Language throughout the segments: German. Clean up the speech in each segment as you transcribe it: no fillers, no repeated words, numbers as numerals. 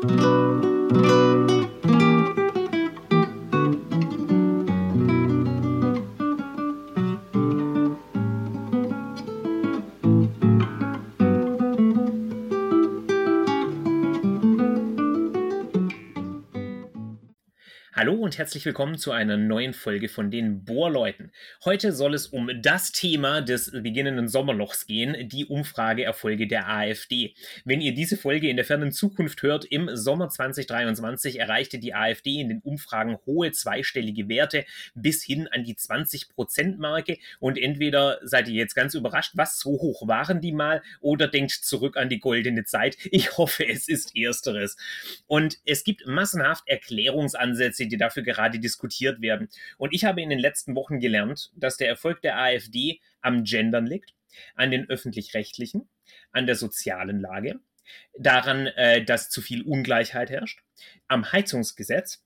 Hallo und herzlich willkommen zu einer neuen Folge von den Bohrleuten. Heute soll es um das Thema des beginnenden Sommerlochs gehen, die Umfrageerfolge der AfD. Wenn ihr diese Folge in der fernen Zukunft hört, im Sommer 2023 erreichte die AfD in den Umfragen hohe zweistellige Werte bis hin an die 20%-Marke und entweder seid ihr jetzt ganz überrascht, was so hoch waren die mal, oder denkt zurück an die goldene Zeit. Ich hoffe, es ist Ersteres. Und es gibt massenhaft Erklärungsansätze, die dafür gerade diskutiert werden. Und ich habe in den letzten Wochen gelernt, dass der Erfolg der AfD am Gendern liegt, an den öffentlich-rechtlichen, an der sozialen Lage, daran, dass zu viel Ungleichheit herrscht, am Heizungsgesetz,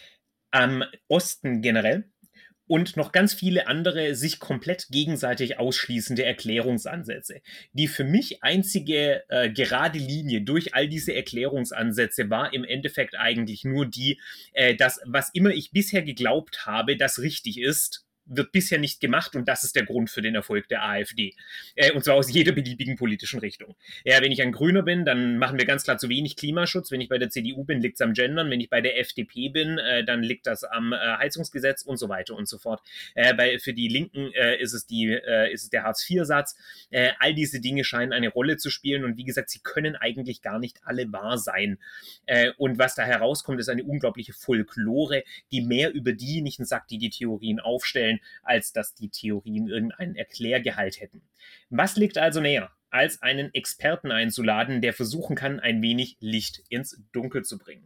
am Osten generell und noch ganz viele andere sich komplett gegenseitig ausschließende Erklärungsansätze. Die für mich einzige gerade Linie durch all diese Erklärungsansätze war im Endeffekt eigentlich nur die, dass was immer ich bisher geglaubt habe, das richtig ist, wird bisher nicht gemacht und das ist der Grund für den Erfolg der AfD. Und zwar aus jeder beliebigen politischen Richtung. Ja, wenn ich ein Grüner bin, dann machen wir ganz klar zu wenig Klimaschutz. Wenn ich bei der CDU bin, liegt es am Gendern. Wenn ich bei der FDP bin, dann liegt das am Heizungsgesetz und so weiter und so fort. Für die Linken ist es der Hartz-IV-Satz. All diese Dinge scheinen eine Rolle zu spielen und wie gesagt, sie können eigentlich gar nicht alle wahr sein. Und was da herauskommt, ist eine unglaubliche Folklore, die mehr über diejenigen sagt, die die Theorien aufstellen, als dass die Theorien irgendeinen Erklärgehalt hätten. Was liegt also näher, als einen Experten einzuladen, der versuchen kann, ein wenig Licht ins Dunkel zu bringen?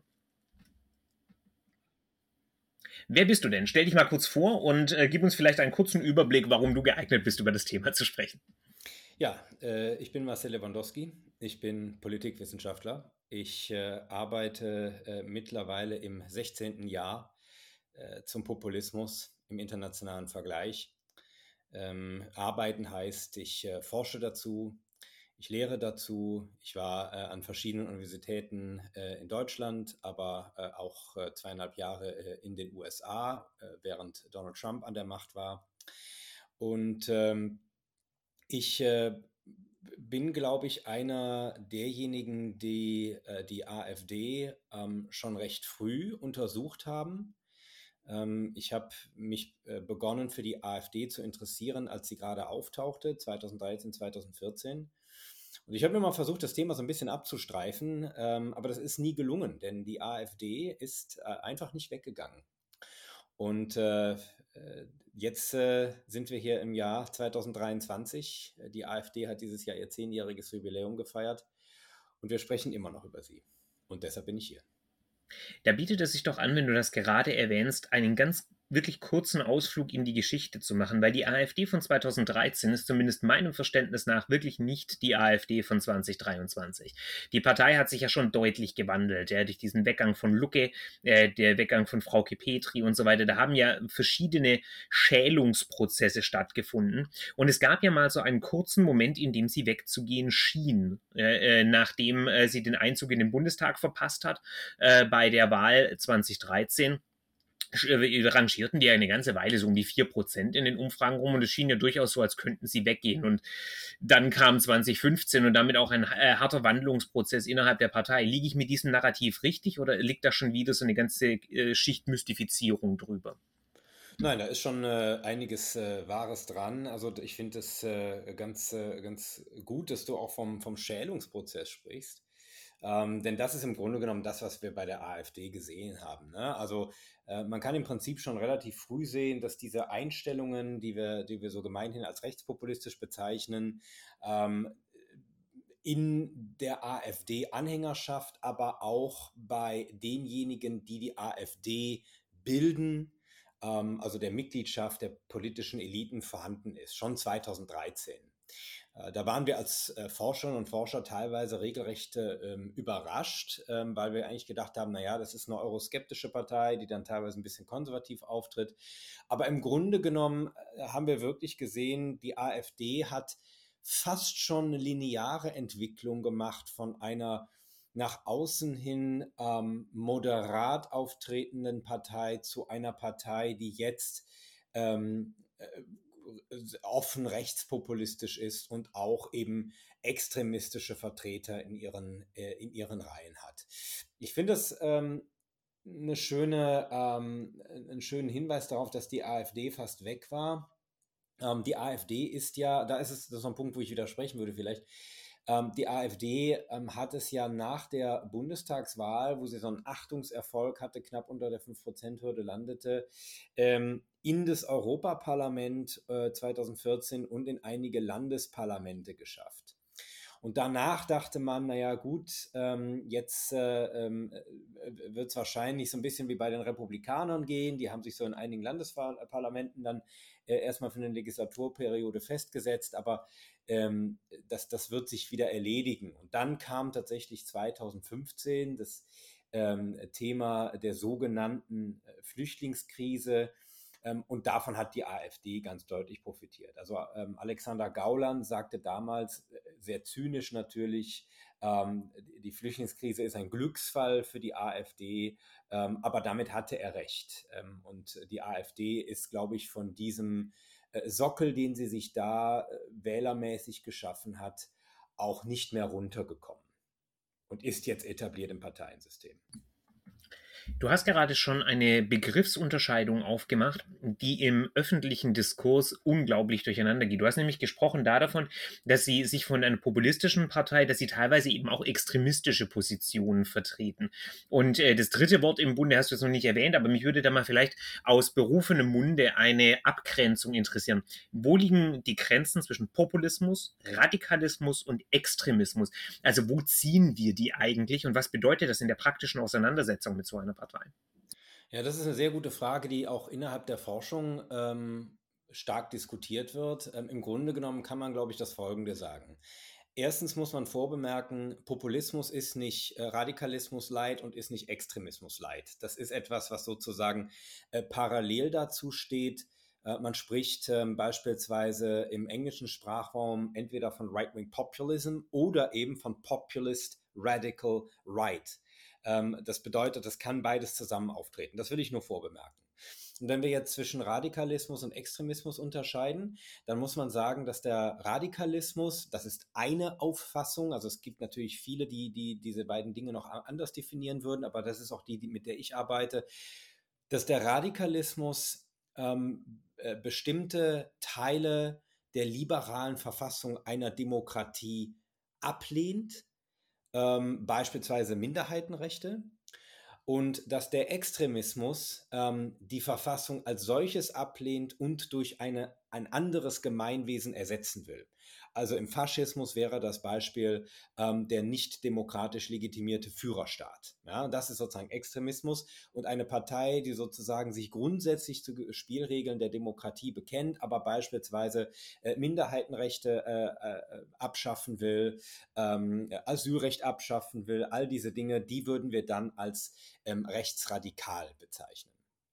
Wer bist du denn? Stell dich mal kurz vor und gib uns vielleicht einen kurzen Überblick, warum du geeignet bist, über das Thema zu sprechen. Ja, ich bin Marcel Lewandowski. Ich bin Politikwissenschaftler. Ich arbeite mittlerweile im 16. Jahr zum Populismus im internationalen Vergleich. Arbeiten heißt, ich forsche dazu, ich lehre dazu. Ich war an verschiedenen Universitäten in Deutschland, aber auch 2,5 Jahre in den USA, während Donald Trump an der Macht war. Und ich bin, glaube ich, einer derjenigen, die die AfD schon recht früh untersucht haben. Ich habe mich begonnen für die AfD zu interessieren, als sie gerade auftauchte, 2013, 2014. Und ich habe mir mal versucht, das Thema so ein bisschen abzustreifen, aber das ist nie gelungen, denn die AfD ist einfach nicht weggegangen. Und jetzt sind wir hier im Jahr 2023. Die AfD hat dieses Jahr ihr 10-jähriges Jubiläum gefeiert und wir sprechen immer noch über sie. Und deshalb bin ich hier. Da bietet es sich doch an, wenn du das gerade erwähnst, einen ganz wirklich kurzen Ausflug in die Geschichte zu machen, weil die AfD von 2013 ist zumindest meinem Verständnis nach wirklich nicht die AfD von 2023. Die Partei hat sich ja schon deutlich gewandelt, ja, durch diesen Weggang von Lucke, der Weggang von Frauke Petry und so weiter. Da haben ja verschiedene Schälungsprozesse stattgefunden und es gab ja mal so einen kurzen Moment, in dem sie wegzugehen schien, nachdem sie den Einzug in den Bundestag verpasst hat, bei der Wahl 2013 rangierten die ja eine ganze Weile so um die 4% in den Umfragen rum und es schien ja durchaus so, als könnten sie weggehen. Und dann kam 2015 und damit auch ein harter Wandlungsprozess innerhalb der Partei. Liege ich mit diesem Narrativ richtig oder liegt da schon wieder so eine ganze Schicht Mystifizierung drüber? Nein, da ist schon einiges Wahres dran. Also ich finde es ganz gut, dass du auch vom Schälungsprozess sprichst. Denn das ist im Grunde genommen das, was wir bei der AfD gesehen haben. Ne? Also man kann im Prinzip schon relativ früh sehen, dass diese Einstellungen, die wir so gemeinhin als rechtspopulistisch bezeichnen, in der AfD-Anhängerschaft, aber auch bei denjenigen, die die AfD bilden, also der Mitgliedschaft der politischen Eliten vorhanden ist, schon 2013. Da waren wir als Forscherinnen und Forscher teilweise regelrecht überrascht, weil wir eigentlich gedacht haben, naja, das ist eine euroskeptische Partei, die dann teilweise ein bisschen konservativ auftritt. Aber im Grunde genommen haben wir wirklich gesehen, die AfD hat fast schon eine lineare Entwicklung gemacht von einer nach außen hin moderat auftretenden Partei zu einer Partei, die jetzt offen rechtspopulistisch ist und auch eben extremistische Vertreter in ihren Reihen hat. Ich finde es einen schönen Hinweis darauf, dass die AfD fast weg war. Die AfD ist ja, das ist so ein Punkt, wo ich widersprechen würde vielleicht. Die AfD hat es ja nach der Bundestagswahl, wo sie so einen Achtungserfolg hatte, knapp unter der 5%-Hürde landete, in das Europaparlament 2014 und in einige Landesparlamente geschafft. Und danach dachte man, naja gut, jetzt wird es wahrscheinlich so ein bisschen wie bei den Republikanern gehen. Die haben sich so in einigen Landesparlamenten dann erstmal für eine Legislaturperiode festgesetzt, aber das wird sich wieder erledigen. Und dann kam tatsächlich 2015 das Thema der sogenannten Flüchtlingskrise. Und davon hat die AfD ganz deutlich profitiert. Also Alexander Gauland sagte damals, sehr zynisch natürlich, die Flüchtlingskrise ist ein Glücksfall für die AfD, aber damit hatte er recht. Und die AfD ist, glaube ich, von diesem Sockel, den sie sich da wählermäßig geschaffen hat, auch nicht mehr runtergekommen und ist jetzt etabliert im Parteiensystem. Du hast gerade schon eine Begriffsunterscheidung aufgemacht, die im öffentlichen Diskurs unglaublich durcheinander geht. Du hast nämlich gesprochen davon, dass sie sich von einer populistischen Partei, dass sie teilweise eben auch extremistische Positionen vertreten. Und das dritte Wort im Bunde hast du jetzt noch nicht erwähnt, aber mich würde da mal vielleicht aus berufenem Munde eine Abgrenzung interessieren. Wo liegen die Grenzen zwischen Populismus, Radikalismus und Extremismus? Also wo ziehen wir die eigentlich und was bedeutet das in der praktischen Auseinandersetzung mit so einer Partei? Ja, das ist eine sehr gute Frage, die auch innerhalb der Forschung stark diskutiert wird. Im Grunde genommen kann man, glaube ich, das Folgende sagen. Erstens muss man vorbemerken, Populismus ist nicht Radikalismus light und ist nicht Extremismus light. Das ist etwas, was sozusagen parallel dazu steht. Man spricht beispielsweise im englischen Sprachraum entweder von Right-Wing Populism oder eben von Populist Radical Right. Das bedeutet, das kann beides zusammen auftreten. Das will ich nur vorbemerken. Und wenn wir jetzt zwischen Radikalismus und Extremismus unterscheiden, dann muss man sagen, dass der Radikalismus, das ist eine Auffassung, also es gibt natürlich viele, die diese beiden Dinge noch anders definieren würden, aber das ist auch die mit der ich arbeite, dass der Radikalismus bestimmte Teile der liberalen Verfassung einer Demokratie ablehnt, beispielsweise Minderheitenrechte, und dass der Extremismus die Verfassung als solches ablehnt und durch ein anderes Gemeinwesen ersetzen will. Also im Faschismus wäre das Beispiel der nicht demokratisch legitimierte Führerstaat. Ja, das ist sozusagen Extremismus, und eine Partei, die sozusagen sich grundsätzlich zu Spielregeln der Demokratie bekennt, aber beispielsweise Minderheitenrechte abschaffen will, Asylrecht abschaffen will, all diese Dinge, die würden wir dann als rechtsradikal bezeichnen.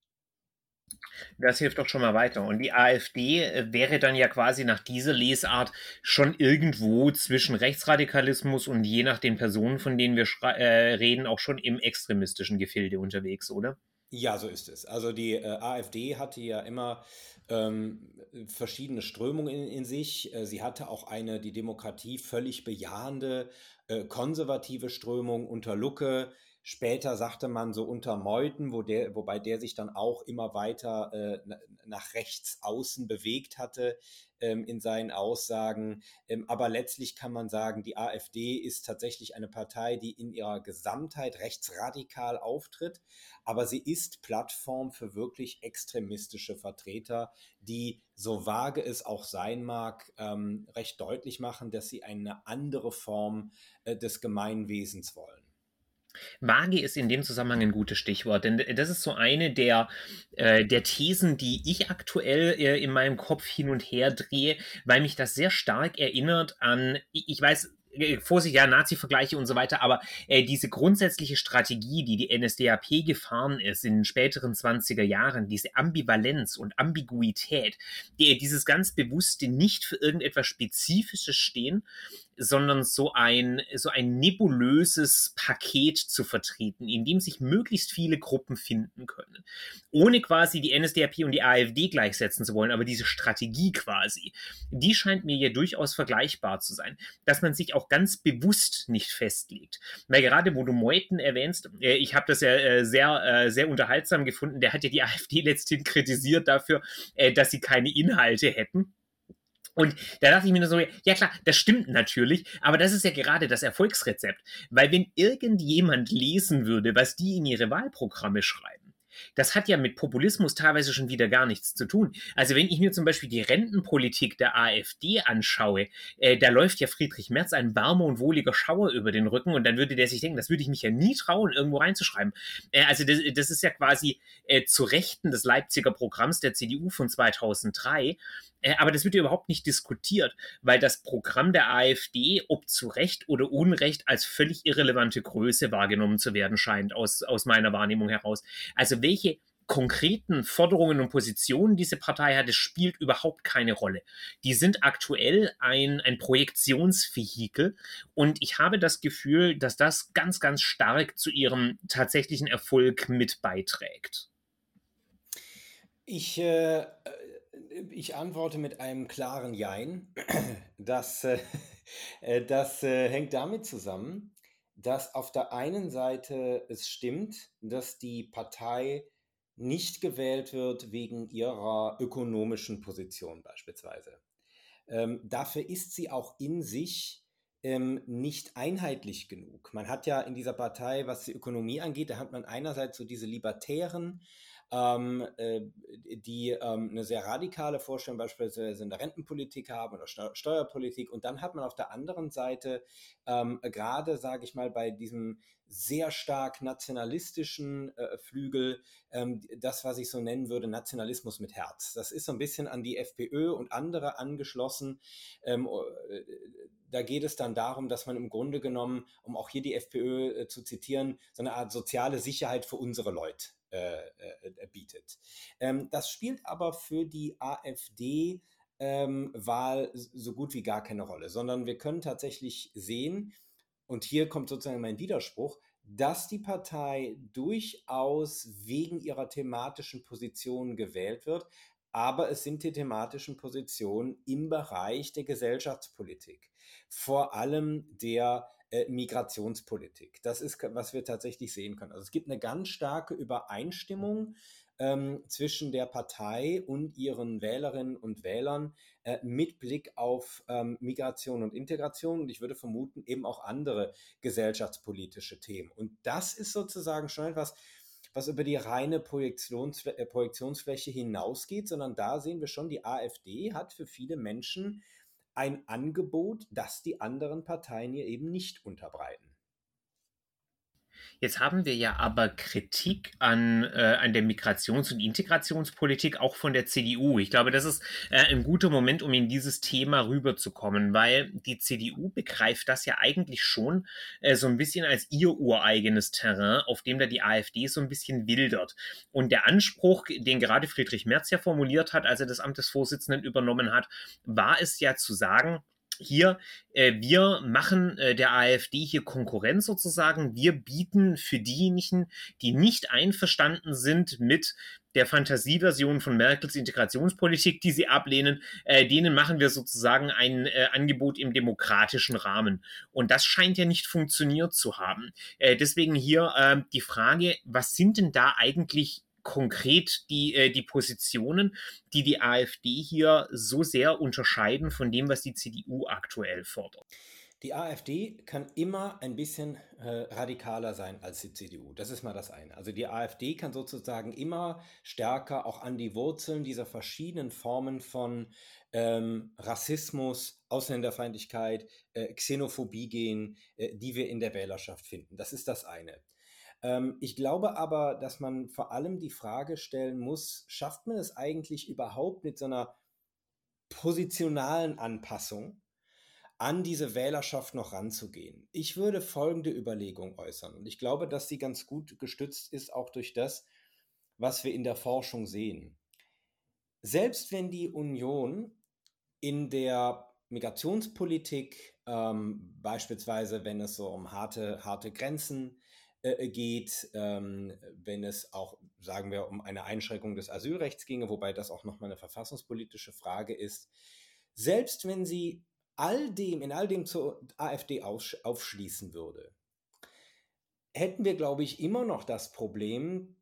Das hilft doch schon mal weiter. Und die AfD wäre dann ja quasi nach dieser Lesart schon irgendwo zwischen Rechtsradikalismus und je nach den Personen, von denen wir reden, auch schon im extremistischen Gefilde unterwegs, oder? Ja, so ist es. Also die AfD hatte ja immer verschiedene Strömungen in sich. Sie hatte auch eine die Demokratie völlig bejahende konservative Strömung unter Lucke. Später sagte man so unter Meuthen, wobei der sich dann auch immer weiter nach rechts außen bewegt hatte in seinen Aussagen. Aber letztlich kann man sagen, die AfD ist tatsächlich eine Partei, die in ihrer Gesamtheit rechtsradikal auftritt, aber sie ist Plattform für wirklich extremistische Vertreter, die, so vage es auch sein mag, recht deutlich machen, dass sie eine andere Form des Gemeinwesens wollen. Vage ist in dem Zusammenhang ein gutes Stichwort, denn das ist so eine der Thesen, die ich aktuell in meinem Kopf hin und her drehe, weil mich das sehr stark erinnert an, ich weiß, Vorsicht, ja, Nazi-Vergleiche und so weiter, aber diese grundsätzliche Strategie, die die NSDAP gefahren ist in den späteren 20er Jahren, diese Ambivalenz und Ambiguität, dieses ganz bewusste nicht für irgendetwas Spezifisches stehen sondern so ein nebulöses Paket zu vertreten, in dem sich möglichst viele Gruppen finden können. Ohne quasi die NSDAP und die AfD gleichsetzen zu wollen, aber diese Strategie quasi, die scheint mir ja durchaus vergleichbar zu sein, dass man sich auch ganz bewusst nicht festlegt. Weil gerade wo du Meuthen erwähnst, ich habe das ja sehr unterhaltsam gefunden, der hat ja die AfD letzthin kritisiert dafür, dass sie keine Inhalte hätten. Und da dachte ich mir nur so, ja klar, das stimmt natürlich, aber das ist ja gerade das Erfolgsrezept. Weil wenn irgendjemand lesen würde, was die in ihre Wahlprogramme schreiben, das hat ja mit Populismus teilweise schon wieder gar nichts zu tun. Also wenn ich mir zum Beispiel die Rentenpolitik der AfD anschaue, da läuft ja Friedrich Merz ein warmer und wohliger Schauer über den Rücken und dann würde der sich denken, das würde ich mich ja nie trauen, irgendwo reinzuschreiben. Also das ist ja quasi zu Rechten des Leipziger Programms der CDU von 2003. Aber das wird ja überhaupt nicht diskutiert, weil das Programm der AfD, ob zu Recht oder Unrecht, als völlig irrelevante Größe wahrgenommen zu werden scheint, aus meiner Wahrnehmung heraus. Also welche konkreten Forderungen und Positionen diese Partei hat, das spielt überhaupt keine Rolle. Die sind aktuell ein Projektionsvehikel und ich habe das Gefühl, dass das ganz, ganz stark zu ihrem tatsächlichen Erfolg mit beiträgt. Ich antworte mit einem klaren Jein. Das, das hängt damit zusammen, dass auf der einen Seite es stimmt, dass die Partei nicht gewählt wird wegen ihrer ökonomischen Position beispielsweise. Dafür ist sie auch in sich nicht einheitlich genug. Man hat ja in dieser Partei, was die Ökonomie angeht, da hat man einerseits so diese Libertären, ähm, äh, die eine sehr radikale Vorstellung beispielsweise in der Rentenpolitik haben oder Steuerpolitik. Und dann hat man auf der anderen Seite gerade, sage ich mal, bei diesem sehr stark nationalistischen Flügel, das, was ich so nennen würde, Nationalismus mit Herz. Das ist so ein bisschen an die FPÖ und andere angeschlossen. Da geht es dann darum, dass man im Grunde genommen, um auch hier die FPÖ zu zitieren, so eine Art soziale Sicherheit für unsere Leute bietet. Das spielt aber für die AfD Wahl so gut wie gar keine Rolle, sondern wir können tatsächlich sehen, und hier kommt sozusagen mein Widerspruch, dass die Partei durchaus wegen ihrer thematischen Position gewählt wird, aber es sind die thematischen Positionen im Bereich der Gesellschaftspolitik, vor allem der Migrationspolitik. Das ist, was wir tatsächlich sehen können. Also es gibt eine ganz starke Übereinstimmung zwischen der Partei und ihren Wählerinnen und Wählern mit Blick auf Migration und Integration und ich würde vermuten eben auch andere gesellschaftspolitische Themen. Und das ist sozusagen schon etwas, was über die reine Projektionsfläche hinausgeht, sondern da sehen wir schon, die AfD hat für viele Menschen ein Angebot, das die anderen Parteien ihr eben nicht unterbreiten. Jetzt haben wir ja aber Kritik an der Migrations- und Integrationspolitik auch von der CDU. Ich glaube, das ist ein guter Moment, um in dieses Thema rüberzukommen, weil die CDU begreift das ja eigentlich schon so ein bisschen als ihr ureigenes Terrain, auf dem da die AfD so ein bisschen wildert. Und der Anspruch, den gerade Friedrich Merz ja formuliert hat, als er das Amt des Vorsitzenden übernommen hat, war es ja zu sagen, hier, wir machen der AfD hier Konkurrenz sozusagen. Wir bieten für diejenigen, die nicht einverstanden sind mit der Fantasieversion von Merkels Integrationspolitik, die sie ablehnen, denen machen wir sozusagen ein Angebot im demokratischen Rahmen. Und das scheint ja nicht funktioniert zu haben. Deswegen hier die Frage, was sind denn da eigentlich konkret die Positionen, die die AfD hier so sehr unterscheiden von dem, was die CDU aktuell fordert? Die AfD kann immer ein bisschen radikaler sein als die CDU. Das ist mal das eine. Also die AfD kann sozusagen immer stärker auch an die Wurzeln dieser verschiedenen Formen von Rassismus, Ausländerfeindlichkeit, Xenophobie gehen, die wir in der Wählerschaft finden. Das ist das eine. Ich glaube aber, dass man vor allem die Frage stellen muss, schafft man es eigentlich überhaupt mit so einer positionalen Anpassung an diese Wählerschaft noch ranzugehen? Ich würde folgende Überlegung äußern und ich glaube, dass sie ganz gut gestützt ist, auch durch das, was wir in der Forschung sehen. Selbst wenn die Union in der Migrationspolitik Beispielsweise, wenn es so um harte Grenzen geht, wenn es auch, sagen wir, um eine Einschränkung des Asylrechts ginge, wobei das auch nochmal eine verfassungspolitische Frage ist. Selbst wenn sie in all dem zur AfD aufschließen würde, hätten wir, glaube ich, immer noch das Problem,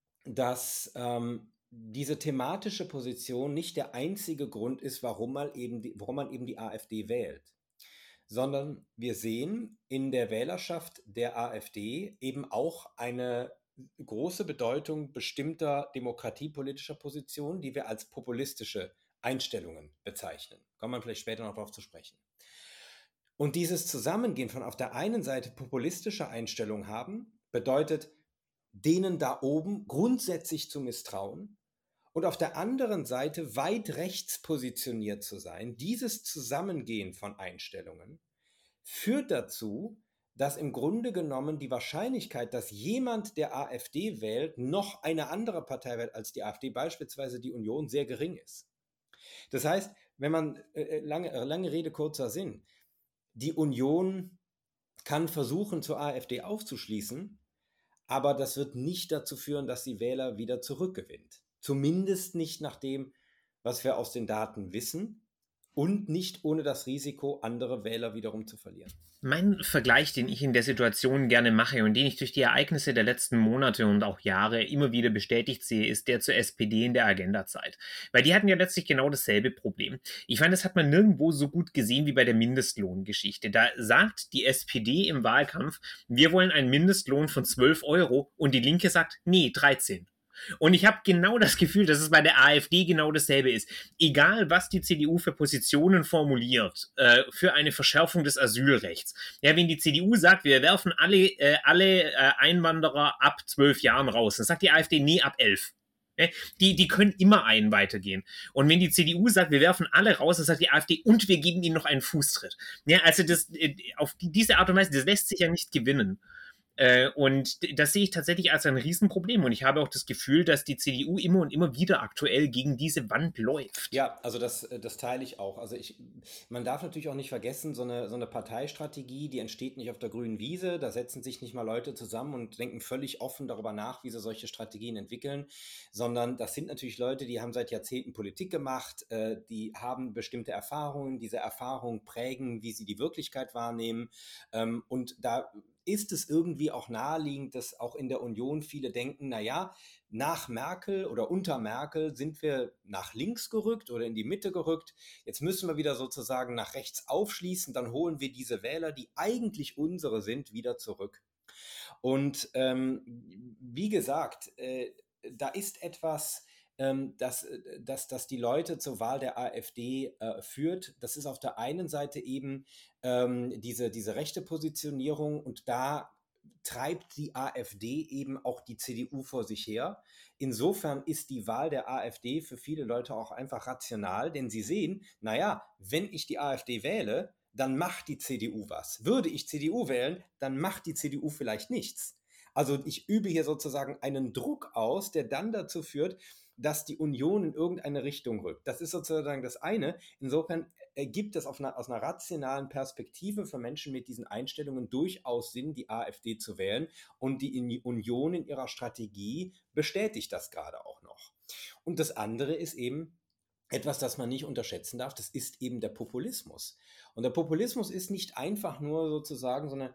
dass diese thematische Position nicht der einzige Grund ist, warum man eben die AfD wählt, sondern wir sehen in der Wählerschaft der AfD eben auch eine große Bedeutung bestimmter demokratiepolitischer Positionen, die wir als populistische Einstellungen bezeichnen. Kommt man vielleicht später noch darauf zu sprechen. Und dieses Zusammengehen von auf der einen Seite populistischer Einstellungen haben, bedeutet, denen da oben grundsätzlich zu misstrauen und auf der anderen Seite weit rechts positioniert zu sein. Dieses Zusammengehen von Einstellungen führt dazu, dass im Grunde genommen die Wahrscheinlichkeit, dass jemand der AfD wählt, noch eine andere Partei wählt als die AfD, beispielsweise die Union, sehr gering ist. Das heißt, wenn man, lange Rede, kurzer Sinn, die Union kann versuchen, zur AfD aufzuschließen, aber das wird nicht dazu führen, dass die Wähler wieder zurückgewinnt. Zumindest nicht nach dem, was wir aus den Daten wissen und nicht ohne das Risiko, andere Wähler wiederum zu verlieren. Mein Vergleich, den ich in der Situation gerne mache und den ich durch die Ereignisse der letzten Monate und auch Jahre immer wieder bestätigt sehe, ist der zur SPD in der Agenda-Zeit. Weil die hatten ja letztlich genau dasselbe Problem. Ich fand, das hat man nirgendwo so gut gesehen wie bei der Mindestlohngeschichte. Da sagt die SPD im Wahlkampf, wir wollen einen Mindestlohn von 12 Euro und die Linke sagt, nee, 13. Und ich habe genau das Gefühl, dass es bei der AfD genau dasselbe ist. Egal, was die CDU für Positionen formuliert, für eine Verschärfung des Asylrechts. Ja, wenn die CDU sagt, wir werfen alle Einwanderer ab 12 Jahren raus, dann sagt die AfD, nee, ab 11. Die können immer einen weitergehen. Und wenn die CDU sagt, wir werfen alle raus, dann sagt die AfD, und wir geben ihnen noch einen Fußtritt. Ja, also auf diese Art und Weise, das lässt sich ja nicht gewinnen. Und das sehe ich tatsächlich als ein Riesenproblem. Und ich habe auch das Gefühl, dass die CDU immer und immer wieder aktuell gegen diese Wand läuft. Ja, also das teile ich auch. Also man darf natürlich auch nicht vergessen, so eine Parteistrategie, die entsteht nicht auf der grünen Wiese. Da setzen sich nicht mal Leute zusammen und denken völlig offen darüber nach, wie sie solche Strategien entwickeln, sondern das sind natürlich Leute, die haben seit Jahrzehnten Politik gemacht, die haben bestimmte Erfahrungen, diese Erfahrungen prägen, wie sie die Wirklichkeit wahrnehmen. Und da ist es irgendwie auch naheliegend, dass auch in der Union viele denken, naja, nach Merkel oder unter Merkel sind wir nach links gerückt oder in die Mitte gerückt. Jetzt müssen wir wieder sozusagen nach rechts aufschließen, dann holen wir diese Wähler, die eigentlich unsere sind, wieder zurück. Und wie gesagt, da ist etwas, dass die Leute zur Wahl der AfD führt. Das ist auf der einen Seite eben diese rechte Positionierung und da treibt die AfD eben auch die CDU vor sich her. Insofern ist die Wahl der AfD für viele Leute auch einfach rational, denn sie sehen, naja, wenn ich die AfD wähle, dann macht die CDU was. Würde ich CDU wählen, dann macht die CDU vielleicht nichts. Also ich übe hier sozusagen einen Druck aus, der dann dazu führt, dass die Union in irgendeine Richtung rückt. Das ist sozusagen das eine. Insofern ergibt es aus einer rationalen Perspektive für Menschen mit diesen Einstellungen durchaus Sinn, die AfD zu wählen. Und die Union in ihrer Strategie bestätigt das gerade auch noch. Und das andere ist eben etwas, das man nicht unterschätzen darf, das ist eben der Populismus. Und der Populismus ist nicht einfach nur sozusagen so ein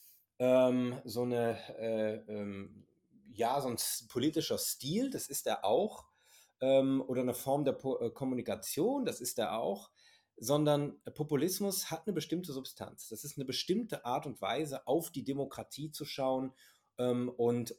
politischer Stil, das ist er auch, oder eine Form der Kommunikation, das ist er auch, sondern Populismus hat eine bestimmte Substanz. Das ist eine bestimmte Art und Weise, auf die Demokratie zu schauen und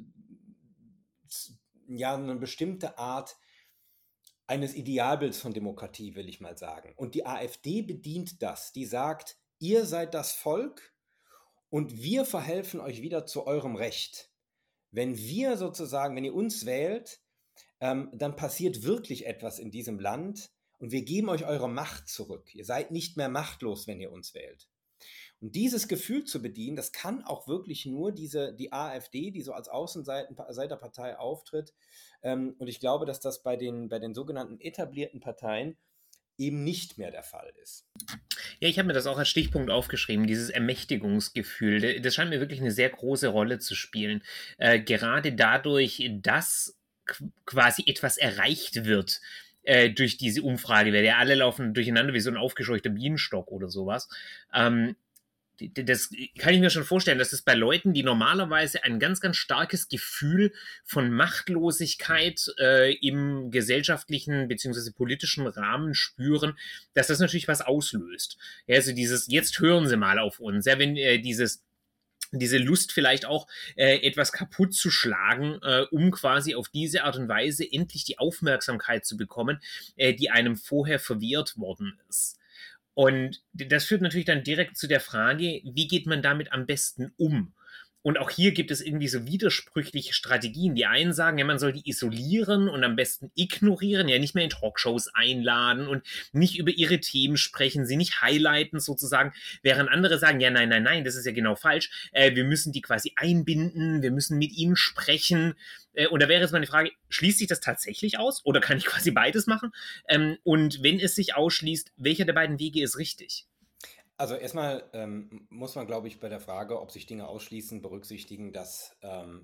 ja, eine bestimmte Art eines Idealbilds von Demokratie, will ich mal sagen. Und die AfD bedient das. Die sagt, ihr seid das Volk und wir verhelfen euch wieder zu eurem Recht. Wenn ihr uns wählt, dann passiert wirklich etwas in diesem Land und wir geben euch eure Macht zurück. Ihr seid nicht mehr machtlos, wenn ihr uns wählt. Und dieses Gefühl zu bedienen, das kann auch wirklich nur die AfD, die so als Außenseiterpartei auftritt. Und ich glaube, dass das bei den sogenannten etablierten Parteien eben nicht mehr der Fall ist. Ja, ich habe mir das auch als Stichpunkt aufgeschrieben, dieses Ermächtigungsgefühl. Das scheint mir wirklich eine sehr große Rolle zu spielen. Gerade dadurch, dass quasi etwas erreicht wird durch diese Umfrage, weil ja alle laufen durcheinander wie so ein aufgescheuchter Bienenstock oder sowas. Ähm, das kann ich mir schon vorstellen, dass es bei Leuten, die normalerweise ein ganz, ganz starkes Gefühl von Machtlosigkeit im gesellschaftlichen bzw. politischen Rahmen spüren, dass das natürlich was auslöst. Ja, also dieses, jetzt hören Sie mal auf uns, ja, wenn diese Lust vielleicht auch etwas kaputt zu schlagen, um quasi auf diese Art und Weise endlich die Aufmerksamkeit zu bekommen, die einem vorher verwehrt worden ist. Und das führt natürlich dann direkt zu der Frage, wie geht man damit am besten um? Und auch hier gibt es irgendwie so widersprüchliche Strategien. Die einen sagen, ja, man soll die isolieren und am besten ignorieren, ja, nicht mehr in Talkshows einladen und nicht über ihre Themen sprechen, sie nicht highlighten sozusagen, während andere sagen, ja, nein, nein, nein, das ist ja genau falsch. Wir müssen die quasi einbinden, wir müssen mit ihnen sprechen. Und da wäre jetzt meine Frage, schließt sich das tatsächlich aus oder kann ich quasi beides machen? Und wenn es sich ausschließt, welcher der beiden Wege ist richtig? Also erstmal muss man, glaube ich, bei der Frage, ob sich Dinge ausschließen, berücksichtigen, dass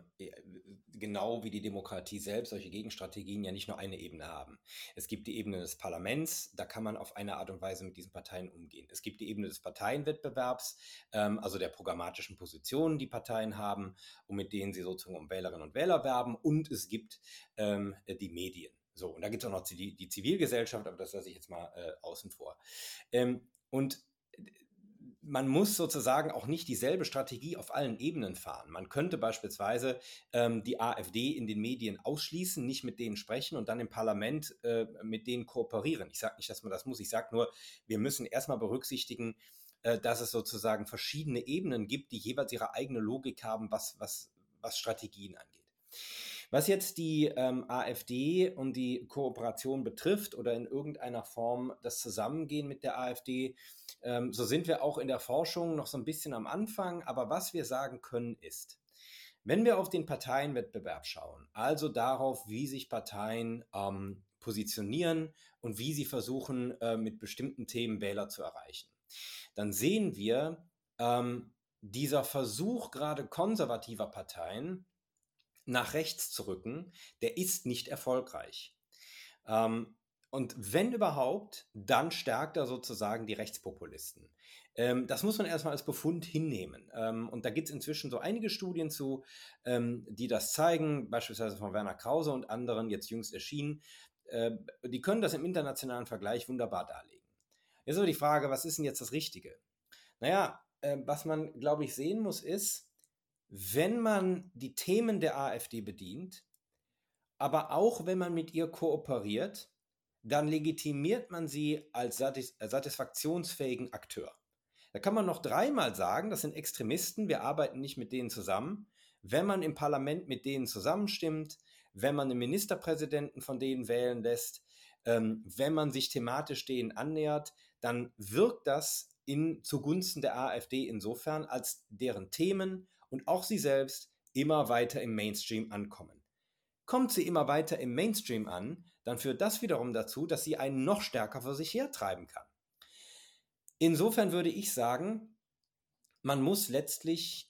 genau wie die Demokratie selbst solche Gegenstrategien ja nicht nur eine Ebene haben. Es gibt die Ebene des Parlaments, da kann man auf eine Art und Weise mit diesen Parteien umgehen. Es gibt die Ebene des Parteienwettbewerbs, also der programmatischen Positionen, die Parteien haben und mit denen sie sozusagen um Wählerinnen und Wähler werben. Und es gibt die Medien. So, und da gibt es auch noch die Zivilgesellschaft, aber das lasse ich jetzt mal außen vor. Und man muss sozusagen auch nicht dieselbe Strategie auf allen Ebenen fahren. Man könnte beispielsweise die AfD in den Medien ausschließen, nicht mit denen sprechen und dann im Parlament mit denen kooperieren. Ich sage nicht, dass man das muss. Ich sage nur, wir müssen erstmal berücksichtigen, dass es sozusagen verschiedene Ebenen gibt, die jeweils ihre eigene Logik haben, was Strategien angeht. Was jetzt die AfD und die Kooperation betrifft oder in irgendeiner Form das Zusammengehen mit der AfD, so sind wir auch in der Forschung noch so ein bisschen am Anfang. Aber was wir sagen können ist, wenn wir auf den Parteienwettbewerb schauen, also darauf, wie sich Parteien positionieren und wie sie versuchen, mit bestimmten Themen Wähler zu erreichen, dann sehen wir, dieser Versuch gerade konservativer Parteien nach rechts zu rücken, der ist nicht erfolgreich. Und wenn überhaupt, dann stärkt er sozusagen die Rechtspopulisten. Das muss man erstmal als Befund hinnehmen. Und da gibt es inzwischen so einige Studien zu, die das zeigen, beispielsweise von Werner Krause und anderen, jetzt jüngst erschienen. Die können das im internationalen Vergleich wunderbar darlegen. Jetzt aber die Frage, was ist denn jetzt das Richtige? Naja, was man, glaube ich, sehen muss, ist, wenn man die Themen der AfD bedient, aber auch wenn man mit ihr kooperiert, dann legitimiert man sie als satisfaktionsfähigen Akteur. Da kann man noch dreimal sagen, das sind Extremisten, wir arbeiten nicht mit denen zusammen. Wenn man im Parlament mit denen zusammenstimmt, wenn man einen Ministerpräsidenten von denen wählen lässt, wenn man sich thematisch denen annähert, dann wirkt das zugunsten der AfD insofern, als deren Themen und auch sie selbst immer weiter im Mainstream ankommen. Kommt sie immer weiter im Mainstream an, dann führt das wiederum dazu, dass sie einen noch stärker vor sich hertreiben kann. Insofern würde ich sagen, man muss letztlich,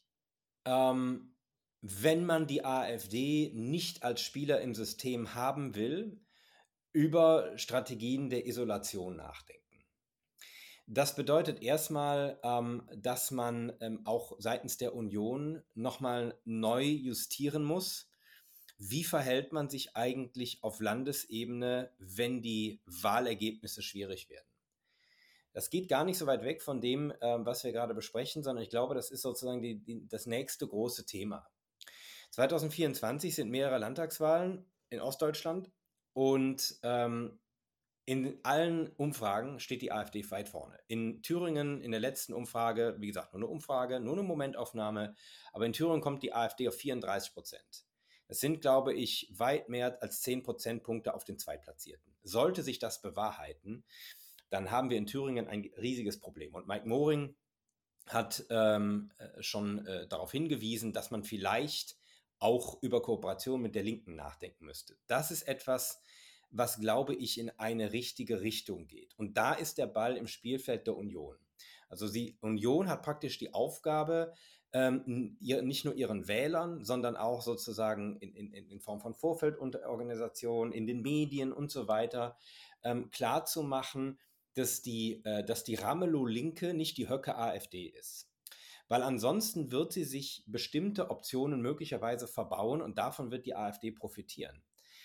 wenn man die AfD nicht als Spieler im System haben will, über Strategien der Isolation nachdenken. Das bedeutet erstmal, dass man auch seitens der Union nochmal neu justieren muss. Wie verhält man sich eigentlich auf Landesebene, wenn die Wahlergebnisse schwierig werden? Das geht gar nicht so weit weg von dem, was wir gerade besprechen, sondern ich glaube, das ist sozusagen das nächste große Thema. 2024 sind mehrere Landtagswahlen in Ostdeutschland und in allen Umfragen steht die AfD weit vorne. In Thüringen in der letzten Umfrage, wie gesagt, nur eine Umfrage, nur eine Momentaufnahme, aber in Thüringen kommt die AfD auf 34%. Das sind, glaube ich, weit mehr als 10 Prozentpunkte auf den Zweitplatzierten. Sollte sich das bewahrheiten, dann haben wir in Thüringen ein riesiges Problem. Und Mike Moring hat schon darauf hingewiesen, dass man vielleicht auch über Kooperation mit der Linken nachdenken müsste. Das ist etwas, was, glaube ich, in eine richtige Richtung geht. Und da ist der Ball im Spielfeld der Union. Also die Union hat praktisch die Aufgabe, nicht nur ihren Wählern, sondern auch sozusagen in Form von Vorfeldorganisationen, in den Medien und so weiter, klarzumachen, dass die Ramelow-Linke nicht die Höcke-AfD ist. Weil ansonsten wird sie sich bestimmte Optionen möglicherweise verbauen und davon wird die AfD profitieren.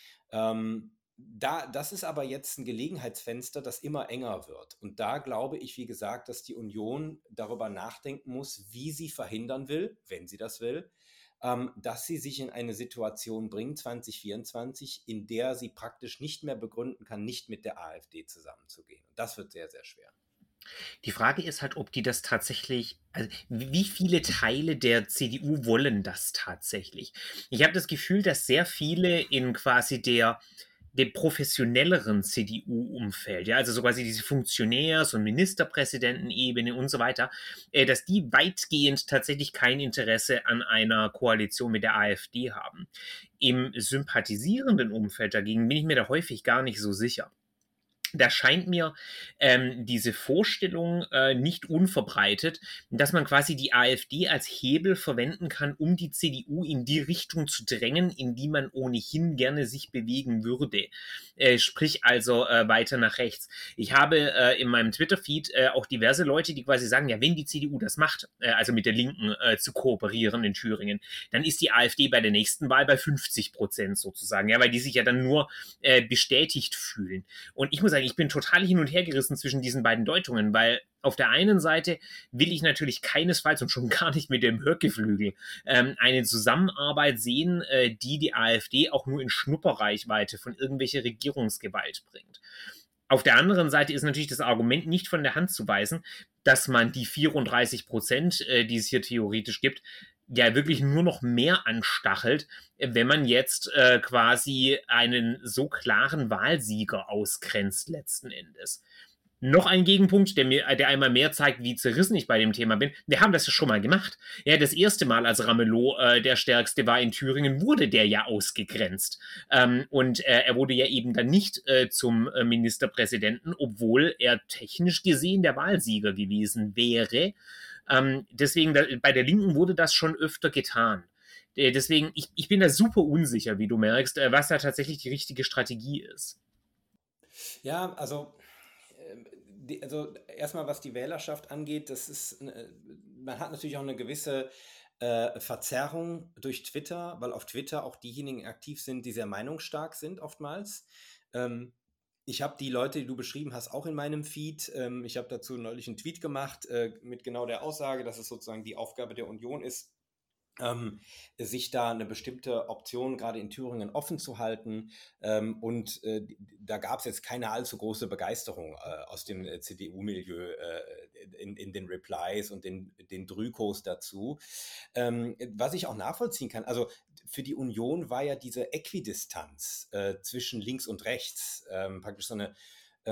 Das ist aber jetzt ein Gelegenheitsfenster, das immer enger wird. Und da glaube ich, wie gesagt, dass die Union darüber nachdenken muss, wie sie verhindern will, wenn sie das will, dass sie sich in eine Situation bringt, 2024, in der sie praktisch nicht mehr begründen kann, nicht mit der AfD zusammenzugehen. Und das wird sehr, sehr schwer. Die Frage ist halt, ob die das tatsächlich, also wie viele Teile der CDU wollen das tatsächlich? Ich habe das Gefühl, dass sehr viele in quasi dem professionelleren CDU-Umfeld, ja, also so quasi diese Funktionärs- und Ministerpräsidentenebene und so weiter, dass die weitgehend tatsächlich kein Interesse an einer Koalition mit der AfD haben. Im sympathisierenden Umfeld dagegen bin ich mir da häufig gar nicht so sicher. Da scheint mir diese Vorstellung nicht unverbreitet, dass man quasi die AfD als Hebel verwenden kann, um die CDU in die Richtung zu drängen, in die man ohnehin gerne sich bewegen würde. Sprich also weiter nach rechts. Ich habe in meinem Twitter-Feed auch diverse Leute, die quasi sagen, ja, wenn die CDU das macht, also mit der Linken zu kooperieren in Thüringen, dann ist die AfD bei der nächsten Wahl bei 50% sozusagen, ja, weil die sich ja dann nur bestätigt fühlen. Und ich muss sagen, ich bin total hin und her gerissen zwischen diesen beiden Deutungen, weil auf der einen Seite will ich natürlich keinesfalls und schon gar nicht mit dem Höckeflügel eine Zusammenarbeit sehen, die AfD auch nur in Schnupperreichweite von irgendwelcher Regierungsgewalt bringt. Auf der anderen Seite ist natürlich das Argument nicht von der Hand zu weisen, dass man die 34%, die es hier theoretisch gibt, ja wirklich nur noch mehr anstachelt, wenn man jetzt quasi einen so klaren Wahlsieger ausgrenzt letzten Endes. Noch ein Gegenpunkt, der einmal mehr zeigt, wie zerrissen ich bei dem Thema bin. Wir haben das ja schon mal gemacht. Ja, das erste Mal, als Ramelow der Stärkste war in Thüringen, wurde der ja ausgegrenzt. Und er wurde ja eben dann nicht zum Ministerpräsidenten, obwohl er technisch gesehen der Wahlsieger gewesen wäre. Deswegen, bei der Linken wurde das schon öfter getan. Deswegen, ich bin da super unsicher, wie du merkst, was da tatsächlich die richtige Strategie ist. Ja, also erstmal, was die Wählerschaft angeht, man hat natürlich auch eine gewisse Verzerrung durch Twitter, weil auf Twitter auch diejenigen aktiv sind, die sehr meinungsstark sind oftmals. Ich habe die Leute, die du beschrieben hast, auch in meinem Feed. Ich habe dazu neulich einen Tweet gemacht mit genau der Aussage, dass es sozusagen die Aufgabe der Union ist, sich da eine bestimmte Option gerade in Thüringen offen zu halten. Da gab es jetzt keine allzu große Begeisterung aus dem CDU-Milieu in den Replies und den Drükos dazu. Was ich auch nachvollziehen kann, also für die Union war ja diese Äquidistanz zwischen links und rechts praktisch so eine